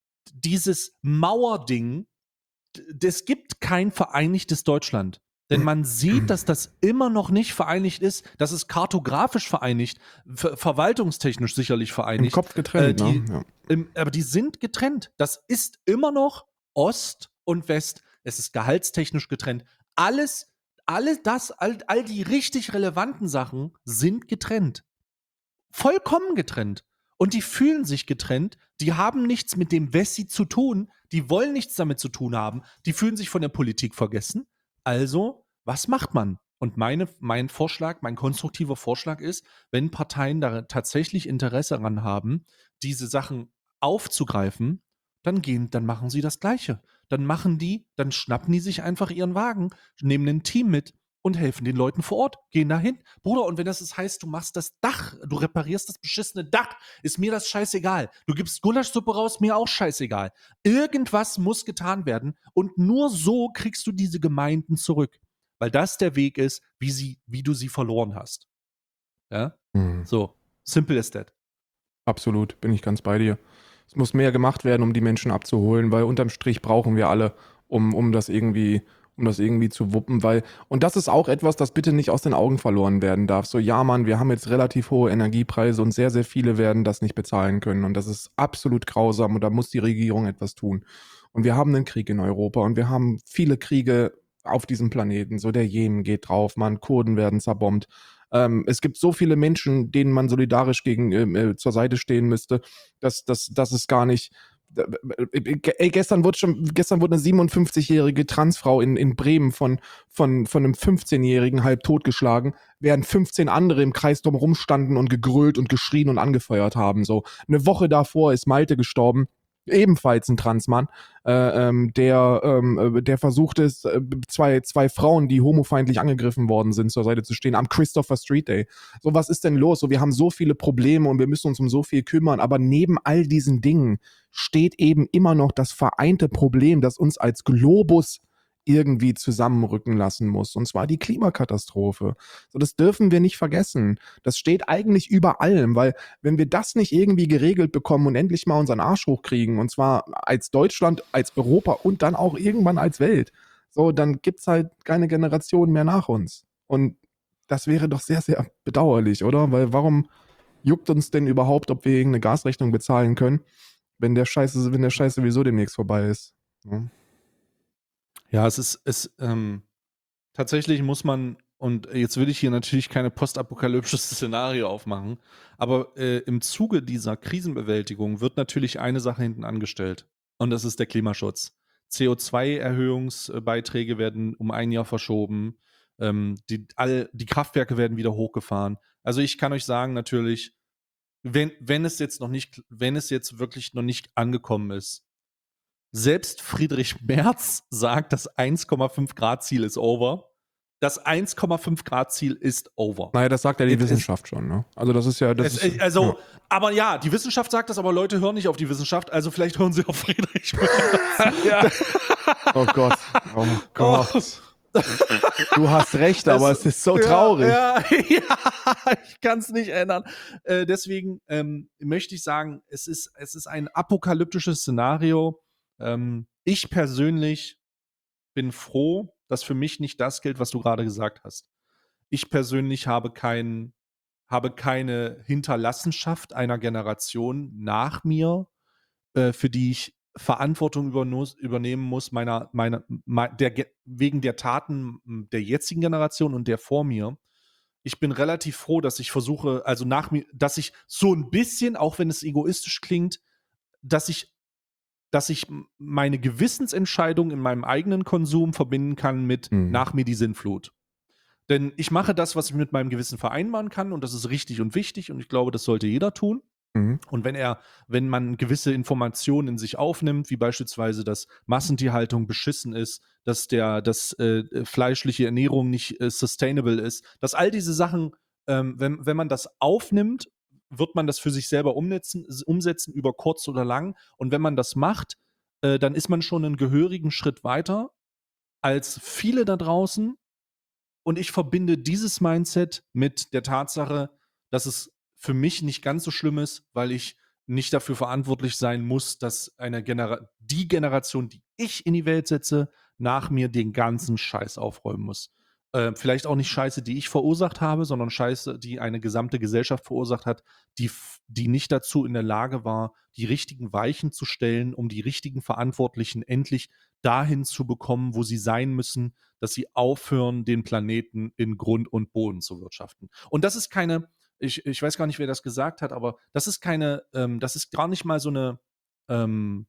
Dieses Mauerding, es gibt kein vereinigtes Deutschland. Denn man sieht, dass das immer noch nicht vereinigt ist. Das ist kartografisch vereinigt, ver verwaltungstechnisch sicherlich Im vereinigt. Kopf getrennt, Äh, die- ne? Ja. Im, aber die sind getrennt. Das ist immer noch Ost und West. Es ist gehaltstechnisch getrennt. Alles, alle das, all, all die richtig relevanten Sachen sind getrennt. Vollkommen getrennt. Und die fühlen sich getrennt, die haben nichts mit dem Wessi zu tun, die wollen nichts damit zu tun haben, die fühlen sich von der Politik vergessen. Also, was macht man? Und meine, mein Vorschlag, mein konstruktiver Vorschlag ist, wenn Parteien da tatsächlich Interesse daran haben, diese Sachen aufzugreifen, dann gehen, dann machen sie das Gleiche. Dann machen die, dann schnappen die sich einfach ihren Wagen, nehmen ein Team mit und helfen den Leuten vor Ort, gehen dahin. Bruder, und wenn das jetzt heißt, du machst das Dach, du reparierst das beschissene Dach, ist mir das scheißegal. Du gibst Gulaschsuppe raus, mir auch scheißegal. Irgendwas muss getan werden und nur so kriegst du diese Gemeinden zurück. Weil das der Weg ist, wie, sie, wie du sie verloren hast. Ja? Mhm. So, simple as that. Absolut, bin ich ganz bei dir. Es muss mehr gemacht werden, um die Menschen abzuholen, weil unterm Strich brauchen wir alle, um, um das irgendwie, um das irgendwie zu wuppen, weil, und das ist auch etwas, das bitte nicht aus den Augen verloren werden darf. So, ja, Mann, wir haben jetzt relativ hohe Energiepreise und sehr, sehr viele werden das nicht bezahlen können. Und das ist absolut grausam und da muss die Regierung etwas tun. Und wir haben einen Krieg in Europa und wir haben viele Kriege auf diesem Planeten. So, der Jemen geht drauf, Mann, Kurden werden zerbombt. Ähm, es gibt so viele Menschen, denen man solidarisch gegen, äh, zur Seite stehen müsste, dass, dass, dass es gar nicht. Ey, gestern wurde schon, gestern wurde eine siebenundfünfzigjährige Transfrau in, in Bremen von, von, von einem fünfzehnjährigen halb totgeschlagen, während fünfzehn andere im Kreis drumherum standen und gegrölt und geschrien und angefeuert haben. So, eine Woche davor ist Malte gestorben. Ebenfalls ein Transmann, äh, ähm, der, ähm, der versucht es, äh, zwei, zwei Frauen, die homofeindlich angegriffen worden sind, zur Seite zu stehen, am Christopher Street Day. So, was ist denn los? So, wir haben so viele Probleme und wir müssen uns um so viel kümmern, aber neben all diesen Dingen steht eben immer noch das vereinte Problem, das uns als Globus irgendwie zusammenrücken lassen muss, und zwar die Klimakatastrophe. So, das dürfen wir nicht vergessen. Das steht eigentlich über allem, weil wenn wir das nicht irgendwie geregelt bekommen und endlich mal unseren Arsch hochkriegen, und zwar als Deutschland, als Europa und dann auch irgendwann als Welt, so, dann gibt's halt keine Generation mehr nach uns. Und das wäre doch sehr, sehr bedauerlich, oder? Weil warum juckt uns denn überhaupt, ob wir irgendeine Gasrechnung bezahlen können, wenn der Scheiße, wenn der Scheiß sowieso demnächst vorbei ist? Ja. Ja, es ist, es, ähm, tatsächlich muss man, und jetzt will ich hier natürlich keine postapokalyptisches Szenario aufmachen, aber äh, im Zuge dieser Krisenbewältigung wird natürlich eine Sache hinten angestellt. Und das ist der Klimaschutz. C O zwei Erhöhungsbeiträge werden um ein Jahr verschoben. Ähm, die, all, die Kraftwerke werden wieder hochgefahren. Also ich kann euch sagen, natürlich, wenn, wenn es jetzt noch nicht, wenn es jetzt wirklich noch nicht angekommen ist, selbst Friedrich Merz sagt, das eins Komma fünf Grad Ziel ist over. Das eins Komma fünf Grad Ziel ist over. Naja, das sagt ja die Es- Wissenschaft schon, ne? Also das ist ja, das Es, ist, also, ja. aber ja, die Wissenschaft sagt das, aber Leute hören nicht auf die Wissenschaft, also vielleicht hören sie auf Friedrich Merz. Oh Gott, oh Gott. Du hast recht, aber Das- es ist so traurig. Ja, ja, ja ich kann es nicht ändern. Äh, deswegen ähm, möchte ich sagen, es ist, es ist ein apokalyptisches Szenario. Ähm, ich persönlich bin froh, dass für mich nicht das gilt, was du gerade gesagt hast. Ich persönlich habe, kein, habe keine Hinterlassenschaft einer Generation nach mir, äh, für die ich Verantwortung überno- übernehmen muss, meiner, meiner, mei- der, Ge- wegen der Taten der jetzigen Generation und der vor mir. Ich bin relativ froh, dass ich versuche, also nach mir, dass ich so ein bisschen, auch wenn es egoistisch klingt, dass ich dass ich m- meine Gewissensentscheidung in meinem eigenen Konsum verbinden kann mit Mhm. nach mir die Sinnflut. Denn ich mache das, was ich mit meinem Gewissen vereinbaren kann, und das ist richtig und wichtig, und ich glaube, das sollte jeder tun. Mhm. Und wenn er, wenn man gewisse Informationen in sich aufnimmt, wie beispielsweise, dass Massentierhaltung beschissen ist, dass der, dass äh, fleischliche Ernährung nicht äh, sustainable ist, dass all diese Sachen, ähm, wenn, wenn man das aufnimmt, wird man das für sich selber umsetzen, umsetzen über kurz oder lang. Und wenn man das macht, äh, dann ist man schon einen gehörigen Schritt weiter als viele da draußen. Und ich verbinde dieses Mindset mit der Tatsache, dass es für mich nicht ganz so schlimm ist, weil ich nicht dafür verantwortlich sein muss, dass eine Genera die Generation, die ich in die Welt setze, nach mir den ganzen Scheiß aufräumen muss. Äh, vielleicht auch nicht Scheiße, die ich verursacht habe, sondern Scheiße, die eine gesamte Gesellschaft verursacht hat, die, f- die nicht dazu in der Lage war, die richtigen Weichen zu stellen, um die richtigen Verantwortlichen endlich dahin zu bekommen, wo sie sein müssen, dass sie aufhören, den Planeten in Grund und Boden zu wirtschaften. Und das ist keine, ich, ich weiß gar nicht, wer das gesagt hat, aber das ist keine, ähm, das ist gar nicht mal so eine, ähm,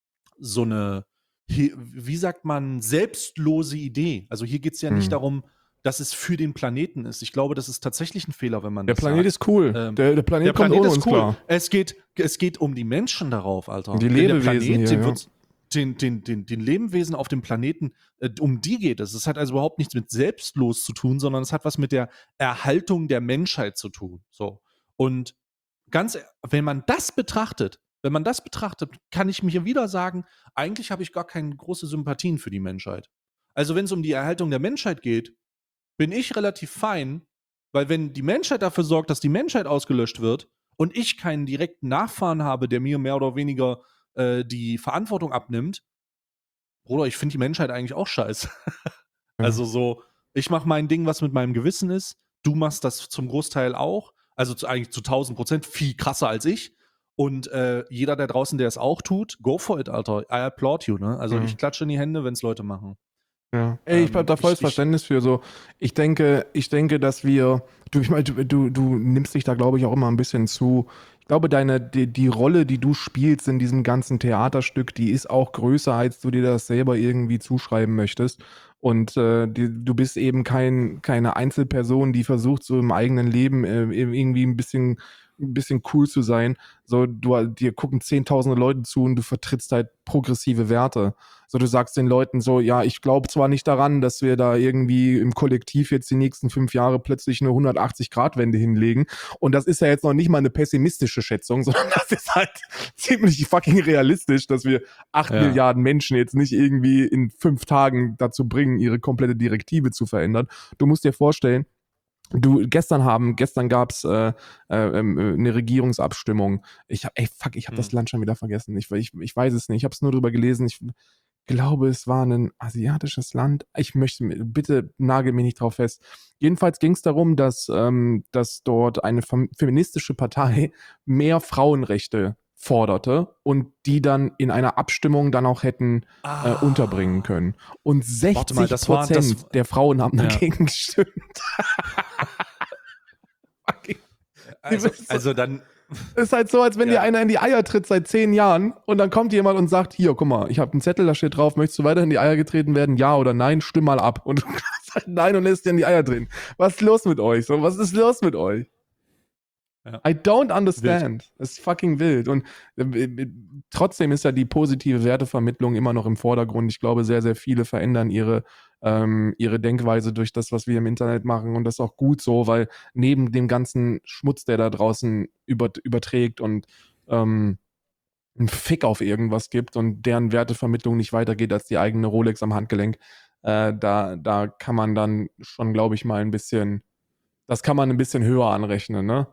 so eine, hi- wie sagt man, selbstlose Idee. Also hier geht es ja nicht Hm. darum, dass es für den Planeten ist. Ich glaube, das ist tatsächlich ein Fehler, wenn man Der das Planet sagt. ist cool. Ähm, der, der Planet Der kommt Planet ohne ist uns cool. klar. Es geht, es geht um die Menschen darauf, Alter. Die Denn der Lebewesen Planet, hier, den ja. wird's, den, den, den, den Lebewesen auf dem Planeten, äh, um die geht es. Es hat also überhaupt nichts mit selbstlos zu tun, sondern es hat was mit der Erhaltung der Menschheit zu tun. So. Und ganz, e- wenn man das betrachtet, wenn man das betrachtet, kann ich mir wieder sagen, eigentlich habe ich gar keine große Sympathien für die Menschheit. Also wenn es um die Erhaltung der Menschheit geht, bin ich relativ fein, weil wenn die Menschheit dafür sorgt, dass die Menschheit ausgelöscht wird und ich keinen direkten Nachfahren habe, der mir mehr oder weniger äh, die Verantwortung abnimmt, Bruder, ich finde die Menschheit eigentlich auch scheiße. Ja. Also so, ich mache mein Ding, was mit meinem Gewissen ist, du machst das zum Großteil auch, also zu, eigentlich zu tausend Prozent, viel krasser als ich. Und äh, jeder da draußen, der es auch tut, go for it, Alter. I applaud you, ne? Also Ja. ich klatsche in die Hände, wenn es Leute machen. Ja. Ey, ich Ähm, habe da volles ich- ich- Verständnis für. So, ich denke, ich denke, dass wir, du, ich meine, du, du, du nimmst dich da, glaube ich, auch immer ein bisschen zu. Ich glaube, deine, die, die Rolle, die du spielst in diesem ganzen Theaterstück, die ist auch größer, als du dir das selber irgendwie zuschreiben möchtest. Und äh, die, du bist eben kein, keine Einzelperson, die versucht, so im eigenen Leben äh, irgendwie ein bisschen, ein bisschen cool zu sein. So, du, dir gucken zehntausende Leute zu und du vertrittst halt progressive Werte. So, du sagst den Leuten so, ja, ich glaube zwar nicht daran, dass wir da irgendwie im Kollektiv jetzt die nächsten fünf Jahre plötzlich eine hundertachtzig-Grad-Wende hinlegen. Und das ist ja jetzt noch nicht mal eine pessimistische Schätzung, sondern das ist halt ziemlich fucking realistisch, dass wir acht Ja. Milliarden Menschen jetzt nicht irgendwie in fünf Tagen dazu bringen, ihre komplette Direktive zu verändern. Du musst dir vorstellen, Du, gestern haben, gestern gab's äh, äh, ähm, äh, eine Regierungsabstimmung. Ich hab, ey, fuck, ich habe das Hm. Land schon wieder vergessen. Ich, ich, ich weiß es nicht. Ich habe es nur drüber gelesen. Ich glaube, es war ein asiatisches Land. Ich möchte, mir- bitte nagel mich nicht drauf fest. Jedenfalls ging es darum, dass, ähm, dass dort eine fem- feministische Partei mehr Frauenrechte forderte und die dann in einer Abstimmung dann auch hätten äh, unterbringen können. Und Ah. Warte mal, sechzig das war- Prozent das- der Frauen haben Ja. dagegen gestimmt. Fucking- Also, also dann, ist halt so, als wenn Ja. dir einer in die Eier tritt seit zehn Jahren und dann kommt jemand und sagt, hier, guck mal, ich habe einen Zettel, da steht drauf, möchtest du weiter in die Eier getreten werden? Ja oder nein? Stimm mal ab. Und du sagst halt nein und lässt dir in die Eier drehen. Was ist los mit euch? So, was ist los mit euch? Ja. I don't understand. Das ist fucking wild. Und äh, äh, trotzdem ist ja die positive Wertevermittlung immer noch im Vordergrund. Ich glaube, sehr, sehr viele verändern ihre, ähm, ihre Denkweise durch das, was wir im Internet machen. Und das ist auch gut so, weil neben dem ganzen Schmutz, der da draußen über, überträgt und ähm, einen Fick auf irgendwas gibt und deren Wertevermittlung nicht weitergeht als die eigene Rolex am Handgelenk, äh, da, da kann man dann schon, glaube ich, mal ein bisschen, das kann man ein bisschen höher anrechnen, ne?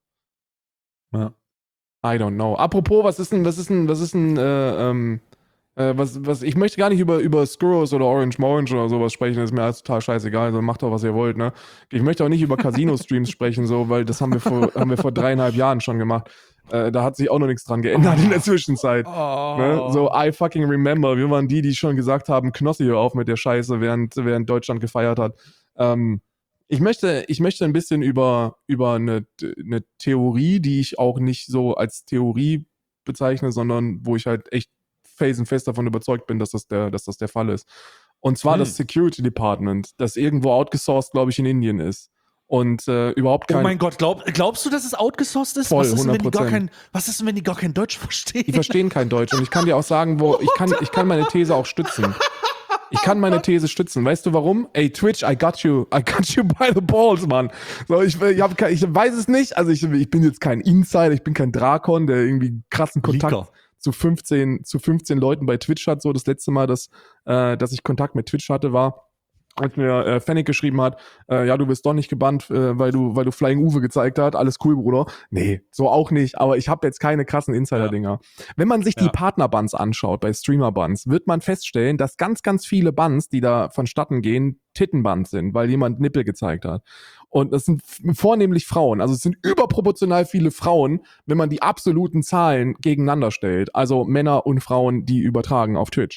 ja. I don't know. Apropos, was ist denn, was ist denn, was ist denn, äh, ähm, äh, was, was, ich möchte gar nicht über, über Skurros oder Orange Morange oder sowas sprechen, das ist mir alles total scheißegal, also macht doch, was ihr wollt, ne? Ich möchte auch nicht über Casino-Streams sprechen, so, weil das haben wir vor, haben wir vor dreieinhalb Jahren schon gemacht. Äh, da hat sich auch noch nichts dran geändert in der Zwischenzeit. Oh. Ne? So, I fucking remember. Wir waren die, die schon gesagt haben, Knossi, hör auf mit der Scheiße, während, während Deutschland gefeiert hat. Ähm, ich möchte, ich möchte ein bisschen über, über eine, eine Theorie, die ich auch nicht so als Theorie bezeichne, sondern wo ich halt echt felsenfest davon überzeugt bin, dass das der, dass das der Fall ist. Und zwar Hm. das Security Department, das irgendwo outgesourced, glaube ich, in Indien ist. Und äh, überhaupt kein... Oh mein Gott, glaub, glaubst du, dass es outgesourced ist? Voll, was, ist denn, wenn die gar hundert Prozent. kein, was ist denn, wenn die gar kein Deutsch verstehen? Die verstehen kein Deutsch. Und ich kann dir auch sagen, wo ich kann, ich kann meine These auch stützen. Ich kann meine These stützen. Weißt du warum? Ey, Twitch, I got you. I got you by the balls, Mann. So, ich, ich, hab, kein- ich weiß es nicht. Also ich, ich bin jetzt kein Insider, ich bin kein Drakon, der irgendwie krassen Kontakt Leaker. zu fünfzehn, zu fünfzehn Leuten bei Twitch hat. So, das letzte Mal, dass, äh, dass ich Kontakt mit Twitch hatte, war, als mir äh, Fennec geschrieben hat, äh, ja, du wirst doch nicht gebannt, äh, weil du, weil du Flying Uwe gezeigt hast. Alles cool, Bruder. Nee, so auch nicht. Aber ich habe jetzt keine krassen Insider-Dinger. Wenn man sich die Ja. Partner-Buns anschaut, bei Streamer-Buns, wird man feststellen, dass ganz, ganz viele Buns, die da vonstatten gehen, Titten-Buns sind, weil jemand Nippel gezeigt hat. Und das sind f- vornehmlich Frauen. Also es sind überproportional viele Frauen, wenn man die absoluten Zahlen gegeneinander stellt. Also Männer und Frauen, die übertragen auf Twitch.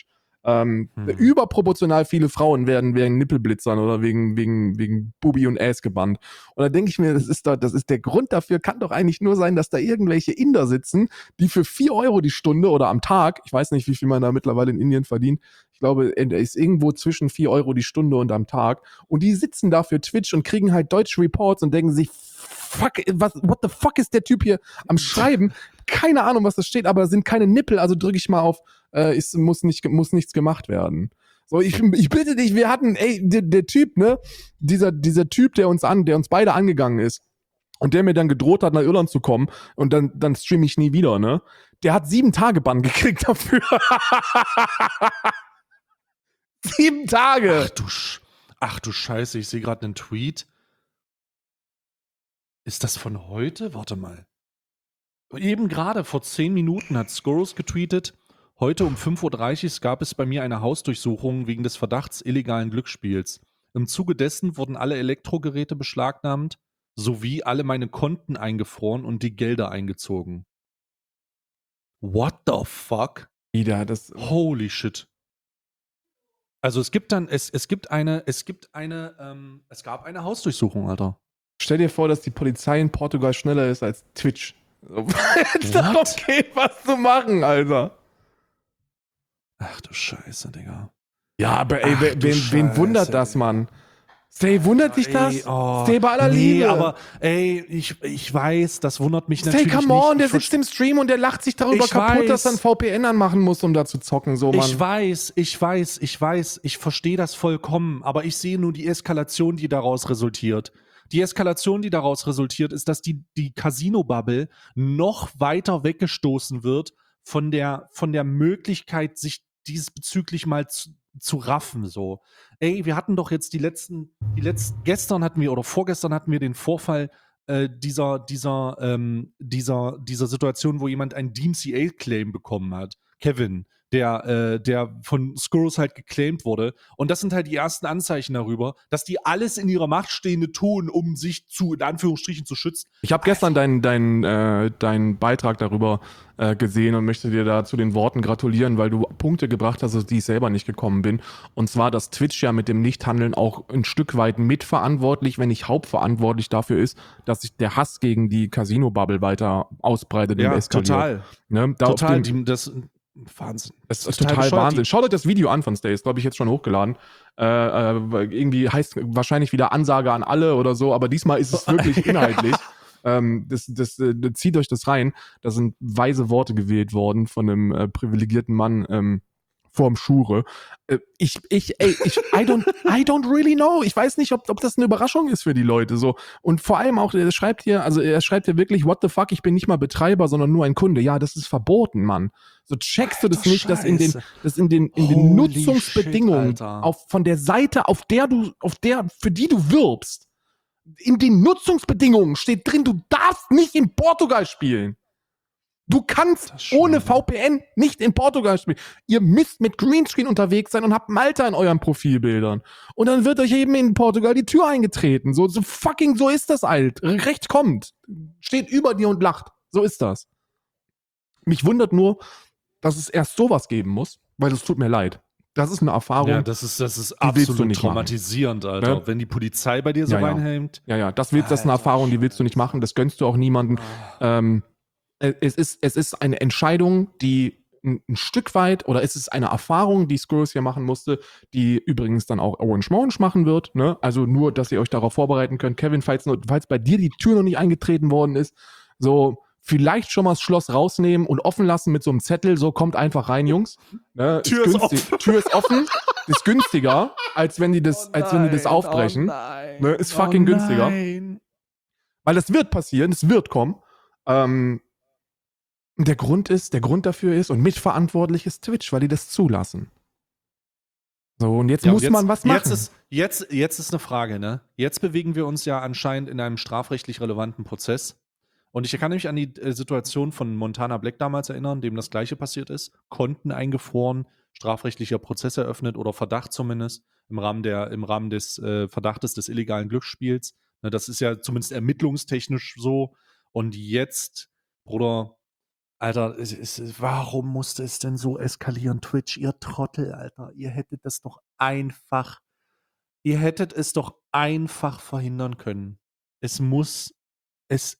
Ähm, Hm. Überproportional viele Frauen werden wegen Nippelblitzern oder wegen, wegen, wegen Bubi und Ass gebannt. Und da denke ich mir, das ist doch, das ist der Grund dafür, kann doch eigentlich nur sein, dass da irgendwelche Inder sitzen, die für vier Euro die Stunde oder am Tag, ich weiß nicht, wie viel man da mittlerweile in Indien verdient, ich glaube, er ist irgendwo zwischen vier Euro die Stunde und am Tag. Und die sitzen da für Twitch und kriegen halt deutsche Reports und denken sich, fuck, was, what the fuck ist der Typ hier am Schreiben? Keine Ahnung, was das steht, aber da sind keine Nippel, also drücke ich mal auf, äh, ist, muss, nicht, muss nichts gemacht werden. So, ich, ich bitte dich, wir hatten, ey, der, der Typ, ne, dieser, dieser Typ, der uns an, der uns beide angegangen ist und der mir dann gedroht hat, nach Irland zu kommen und dann, dann streame ich nie wieder, ne, der hat sieben Tage Bann gekriegt dafür. Sieben Tage! Ach du, Sch Ach du Scheiße, ich sehe gerade einen Tweet. Ist das von heute? Warte mal. Eben gerade vor zehn Minuten hat Scorus getweetet, heute um fünf Uhr dreißig gab es bei mir eine Hausdurchsuchung wegen des Verdachts illegalen Glücksspiels. Im Zuge dessen wurden alle Elektrogeräte beschlagnahmt, sowie alle meine Konten eingefroren und die Gelder eingezogen. What the fuck? Wieder, das, Holy shit. Also es gibt dann, es, es gibt eine, es gibt eine, ähm, es gab eine Hausdurchsuchung, Alter. stell dir vor, dass die Polizei in Portugal schneller ist als Twitch. Wenn es darum geht, was zu machen, Alter. Ach du Scheiße, Digga. Ja, aber ey, Ach wen, du wen, wen Scheiße, wundert das, Mann? Stay, wundert dich das? Ey, oh, Stay bei aller nee, Liebe. aber ey, ich, ich weiß, das wundert mich Stay, natürlich come on, nicht. der Ich sitzt im Stream und der lacht sich darüber Ich kaputt, dass er ein weiß. V P N anmachen muss, um da zu zocken, so, Mann. Ich weiß, ich weiß, ich weiß, ich verstehe das vollkommen, aber ich sehe nur die Eskalation, die daraus resultiert. Die Eskalation, die daraus resultiert, ist, dass die, die Casino-Bubble noch weiter weggestoßen wird von der, von der Möglichkeit, sich diesbezüglich mal zu, zu raffen, so. Ey, wir hatten doch jetzt die letzten, die letzten, gestern hatten wir oder vorgestern hatten wir den Vorfall äh, dieser, dieser, ähm, dieser, dieser Situation, wo jemand einen D M C A-Claim bekommen hat. Kevin, der, äh, der von Skurrus halt geclaimed wurde. Und das sind halt die ersten Anzeichen darüber, dass die alles in ihrer Macht Stehende tun, um sich zu, in Anführungsstrichen, zu schützen. Ich habe gestern deinen dein, äh, dein Beitrag darüber äh, gesehen und möchte dir da zu den Worten gratulieren, weil du Punkte gebracht hast, auf die ich selber nicht gekommen bin. Und zwar, dass Twitch ja mit dem Nichthandeln auch ein Stück weit mitverantwortlich, wenn nicht hauptverantwortlich dafür ist, dass sich der Hass gegen die Casino-Bubble weiter ausbreitet und Ja, eskaliert. total. Ne? Da auf Total. dem- Die, das, Wahnsinn. Das ist total bescheuert. Wahnsinn. Schaut euch das Video an von Stay, ist glaube ich jetzt schon hochgeladen. Äh, äh, irgendwie heißt wahrscheinlich wieder Ansage an alle oder so, aber diesmal ist es wirklich inhaltlich. Ähm, das, das, äh, zieht euch das rein. Da sind weise Worte gewählt worden von einem äh, privilegierten Mann ähm, vorm Schure. Äh, ich, ich, ey, ich, I don't, I don't really know. Ich weiß nicht, ob, ob das eine Überraschung ist für die Leute. So. Und vor allem auch, er schreibt hier, also er schreibt hier wirklich, what the fuck, ich bin nicht mal Betreiber, sondern nur ein Kunde. Ja, das ist verboten, Mann. So checkst du das Alter nicht, dass in den, Scheiße. dass in den, in den Holy Nutzungsbedingungen shit, Alter. auf, von der Seite, auf der du, auf der, für die du wirbst, in den Nutzungsbedingungen steht drin, du darfst nicht in Portugal spielen. Du kannst Das ist ohne schlimm. V P N nicht in Portugal spielen. Ihr müsst mit Greenscreen unterwegs sein und habt Malta in euren Profilbildern. Und dann wird euch eben in Portugal die Tür eingetreten. So, so fucking, so ist das halt. Recht kommt. Steht über dir und lacht. So ist das. Mich wundert nur, dass es erst sowas geben muss, weil es tut mir leid. Das ist eine Erfahrung. Ja, das ist, das ist die willst du absolut nicht machen. traumatisierend, Alter. Ne? Wenn die Polizei bei dir so Ja, ja. reinhängt. Ja, ja, das, willst, das ist eine Alter, Erfahrung, die willst du nicht machen, das gönnst du auch niemandem. Ähm, es, ist, es ist eine Entscheidung, die ein, ein Stück weit, oder es ist eine Erfahrung, die Skurrus hier machen musste, die übrigens dann auch Orange Morange machen wird. Ne? Also nur, dass ihr euch darauf vorbereiten könnt. Kevin, falls, nur, falls bei dir die Tür noch nicht eingetreten worden ist, so vielleicht schon mal das Schloss rausnehmen und offen lassen mit so einem Zettel, so kommt einfach rein, Jungs. Ne? Tür ist günstig, offen. Tür ist offen, ist günstiger, als wenn die das, als wenn die das aufbrechen. Ne? Ist fucking günstiger. Nein. Weil das wird passieren, es wird kommen. Ähm, und der Grund ist, der Grund dafür ist und mitverantwortlich ist Twitch, weil die das zulassen. So, und jetzt Ja, und muss man was machen. Jetzt ist, jetzt, jetzt ist eine Frage, ne? Jetzt bewegen wir uns ja anscheinend in einem strafrechtlich relevanten Prozess. Und ich kann mich an die äh, Situation von Montana Black damals erinnern, dem das Gleiche passiert ist. Konten eingefroren, strafrechtlicher Prozess eröffnet oder Verdacht zumindest im Rahmen, der, im Rahmen des äh, Verdachtes des illegalen Glücksspiels. Ne, das ist ja zumindest ermittlungstechnisch so. Und jetzt, Bruder, Alter, es, es, warum musste es denn so eskalieren? Twitch, ihr Trottel, Alter. Ihr hättet das doch einfach, ihr hättet es doch einfach verhindern können. Es muss, es,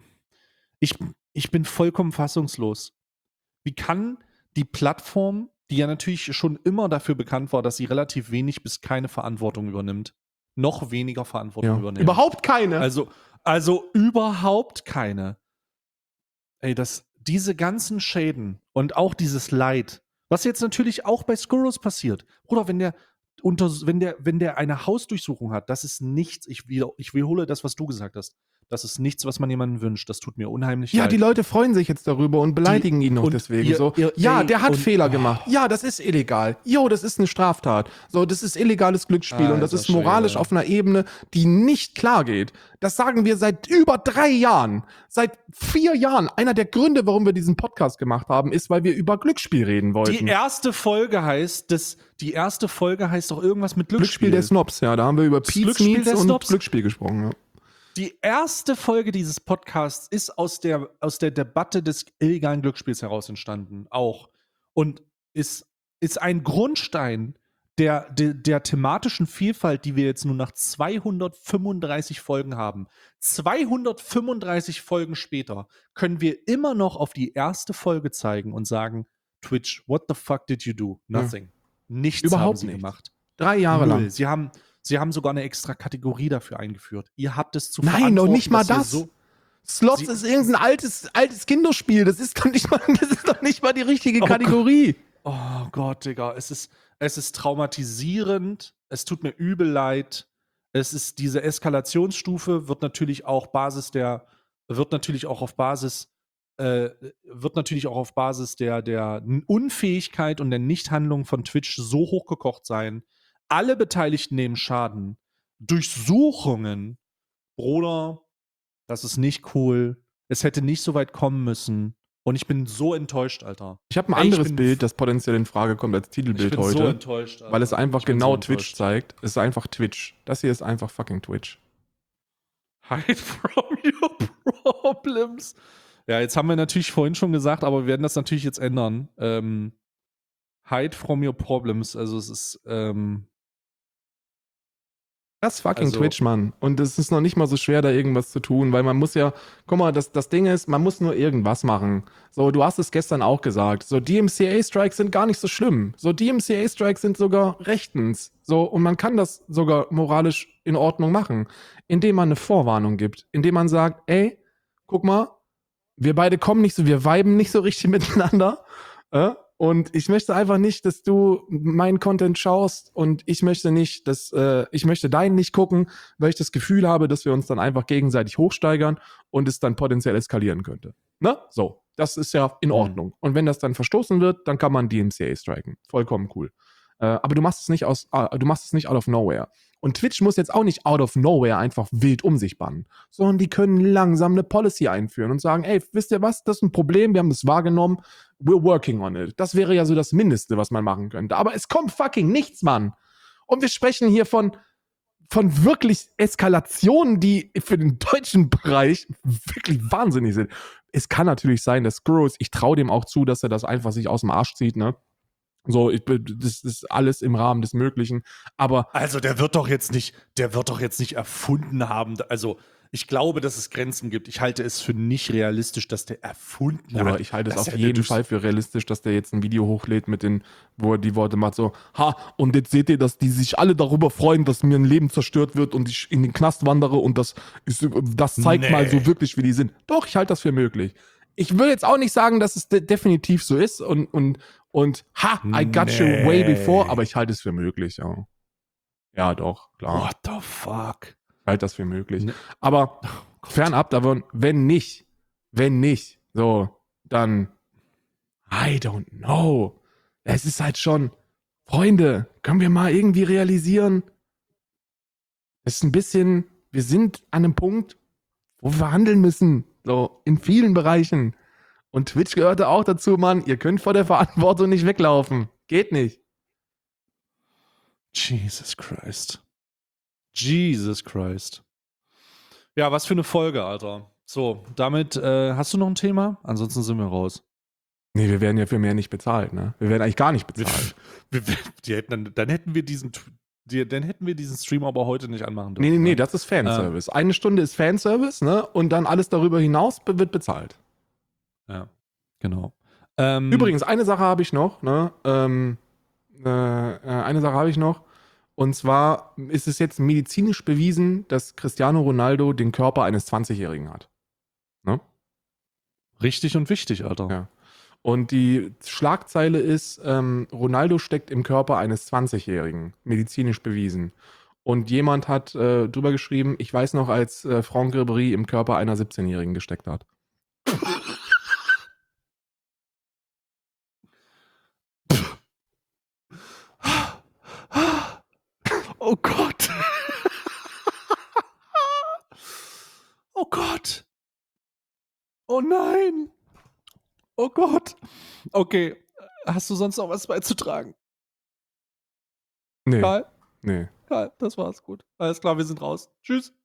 ich, ich bin vollkommen fassungslos. Wie kann die Plattform, die ja natürlich schon immer dafür bekannt war, dass sie relativ wenig bis keine Verantwortung übernimmt, noch weniger Verantwortung Ja. übernehmen? Überhaupt keine. Also, also überhaupt keine. Ey, das, diese ganzen Schäden und auch dieses Leid, was jetzt natürlich auch bei Skurrus passiert. Bruder, wenn der unter, wenn der, wenn der eine Hausdurchsuchung hat, das ist nichts, ich, wieder, ich wiederhole das, was du gesagt hast. Das ist nichts, was man jemandem wünscht. Das tut mir unheimlich Ja, leid. die Leute freuen sich jetzt darüber und beleidigen Die- ihn noch und deswegen. ihr- so, ihr- ja, ey, der hat und- Fehler oh. gemacht. Ja, das ist illegal. Jo, das ist eine Straftat. So, das ist illegales Glücksspiel und das Alter ist moralisch Schwede. auf einer Ebene, die nicht klar geht. Das sagen wir seit über drei Jahren. Seit vier Jahren. Einer der Gründe, warum wir diesen Podcast gemacht haben, ist, weil wir über Glücksspiel reden wollten. Die erste Folge heißt, das, die erste Folge heißt doch irgendwas mit Glücksspiel Glücksspiel. der Snobs, ja. Da haben wir über Das Pete's Glücksspiel Meats der und Snobs. Glücksspiel gesprochen, ja. Die erste Folge dieses Podcasts ist aus der, aus der Debatte des illegalen Glücksspiels heraus entstanden. Auch. Und ist, ist ein Grundstein der, der, der thematischen Vielfalt, die wir jetzt nun nach zweihundertfünfunddreißig Folgen haben. zweihundertfünfunddreißig Folgen später können wir immer noch auf die erste Folge zeigen und sagen, Twitch, what the fuck did you do? Nothing. Nichts Überhaupt haben sie nichts. gemacht. Drei Jahre Null. lang. Sie haben, sie haben sogar eine extra Kategorie dafür eingeführt. Ihr habt es zu Nein, noch verantworten, nicht mal dass ihr das. So Slots Sie- ist irgendein altes, altes Kinderspiel. Das ist doch nicht mal, das ist doch nicht mal die richtige Oh Kategorie. oh Gott, Digga. Es ist, es ist traumatisierend. Es tut mir übel leid. Es ist diese Eskalationsstufe wird natürlich auch Basis der, wird natürlich auch auf Basis, äh, wird natürlich auch auf Basis der, der Unfähigkeit und der Nichthandlung von Twitch so hochgekocht sein. Alle Beteiligten nehmen Schaden. Durchsuchungen, Bruder, das ist nicht cool. Es hätte nicht so weit kommen müssen. Und ich bin so enttäuscht, Alter. Ich habe ein Ey, ich anderes bin- Bild, das potenziell in Frage kommt als Ich Titelbild bin so heute, enttäuscht, Alter. weil es einfach Ich bin genau so Twitch enttäuscht. zeigt. Es ist einfach Twitch. Das hier ist einfach fucking Twitch. Hide from your problems. Ja, jetzt haben wir natürlich vorhin schon gesagt, aber wir werden das natürlich jetzt ändern. Ähm, hide from your problems. Also es ist, ähm, Das ist fucking Also- Twitch, Mann. Und es ist noch nicht mal so schwer, da irgendwas zu tun, weil man muss ja, guck mal, das, das Ding ist, man muss nur irgendwas machen. So, du hast es gestern auch gesagt. So, D M C A-Strikes sind gar nicht so schlimm. So, D M C A-Strikes sind sogar rechtens. So, und man kann das sogar moralisch in Ordnung machen, indem man eine Vorwarnung gibt, indem man sagt, ey, guck mal, wir beide kommen nicht so, wir viben nicht so richtig miteinander. Äh? Und ich möchte einfach nicht, dass du meinen Content schaust und ich möchte nicht, dass äh, ich möchte deinen nicht gucken, weil ich das Gefühl habe, dass wir uns dann einfach gegenseitig hochsteigern und es dann potenziell eskalieren könnte. Ne? So, das ist ja in Mhm. Ordnung. Und wenn das dann verstoßen wird, dann kann man D M C A striken. Vollkommen cool. Äh, aber du machst es nicht aus, äh, du machst es nicht out of nowhere. Und Twitch muss jetzt auch nicht out of nowhere einfach wild um sich bannen, sondern die können langsam eine Policy einführen und sagen, ey, wisst ihr was, das ist ein Problem, wir haben das wahrgenommen, we're working on it. Das wäre ja so das Mindeste, was man machen könnte. Aber es kommt fucking nichts, Mann. Und wir sprechen hier von, von wirklich Eskalationen, die für den deutschen Bereich wirklich wahnsinnig sind. Es kann natürlich sein, dass Skurrus, ich traue dem auch zu, dass er das einfach sich aus dem Arsch zieht, ne? So, ich, das ist alles im Rahmen des Möglichen. Aber Also der wird doch jetzt nicht, der wird doch jetzt nicht erfunden haben. Also ich glaube, dass es Grenzen gibt. Ich halte es für nicht realistisch, dass der erfunden hat. Oder ich halte es dass auf er jeden durch- Fall für realistisch, dass der jetzt ein Video hochlädt mit den, wo er die Worte macht so, ha, und jetzt seht ihr, dass die sich alle darüber freuen, dass mir ein Leben zerstört wird und ich in den Knast wandere und das ist, das zeigt Nee. mal so wirklich, wie die sind. Doch, ich halte das für möglich. Ich will jetzt auch nicht sagen, dass es de definitiv so ist und, und, und ha, I got you Nee. way before, aber ich halte es für möglich, ja. Ja, doch, klar. What the fuck? Ich halte das für möglich. Ne- Aber fernab davon, wenn nicht, wenn nicht, so, dann, I don't know. Es ist halt schon, Freunde, können wir mal irgendwie realisieren, es ist ein bisschen, wir sind an einem Punkt, wo wir handeln müssen, so, in vielen Bereichen. Und Twitch gehörte auch dazu, Mann, ihr könnt vor der Verantwortung nicht weglaufen. Geht nicht. Jesus Christ. Jesus Christ. Ja, was für eine Folge, Alter. So, damit äh, hast du noch ein Thema? Ansonsten sind wir raus. Nee, wir werden ja für mehr nicht bezahlt, ne? Wir werden eigentlich gar nicht Wir, bezahlt. wir, wir, die hätten dann, dann hätten wir diesen, die, dann hätten wir diesen Stream aber heute nicht anmachen dürfen. Nee, nee, nee, ne? das ist Fanservice. Eine Stunde ist Fanservice, ne? Und dann alles darüber hinaus be- wird bezahlt. Ja, genau. Ähm, Übrigens, eine Sache habe ich noch, ne? Ähm, äh, äh, eine Sache habe ich noch. Und zwar ist es jetzt medizinisch bewiesen, dass Cristiano Ronaldo den Körper eines zwanzigjährigen hat. Ne? richtig und wichtig, Alter. Ja. Und die Schlagzeile ist, ähm, Ronaldo steckt im Körper eines zwanzigjährigen, medizinisch bewiesen. Und jemand hat äh, drüber geschrieben, ich weiß noch, als äh, Franck Ribéry im Körper einer siebzehnjährigen gesteckt hat. Oh Gott. Oh Gott. Oh nein. Oh Gott. Okay. Hast du sonst noch was beizutragen? Nee, Karl? nee. Karl, das war's gut. Alles klar, wir sind raus. Tschüss.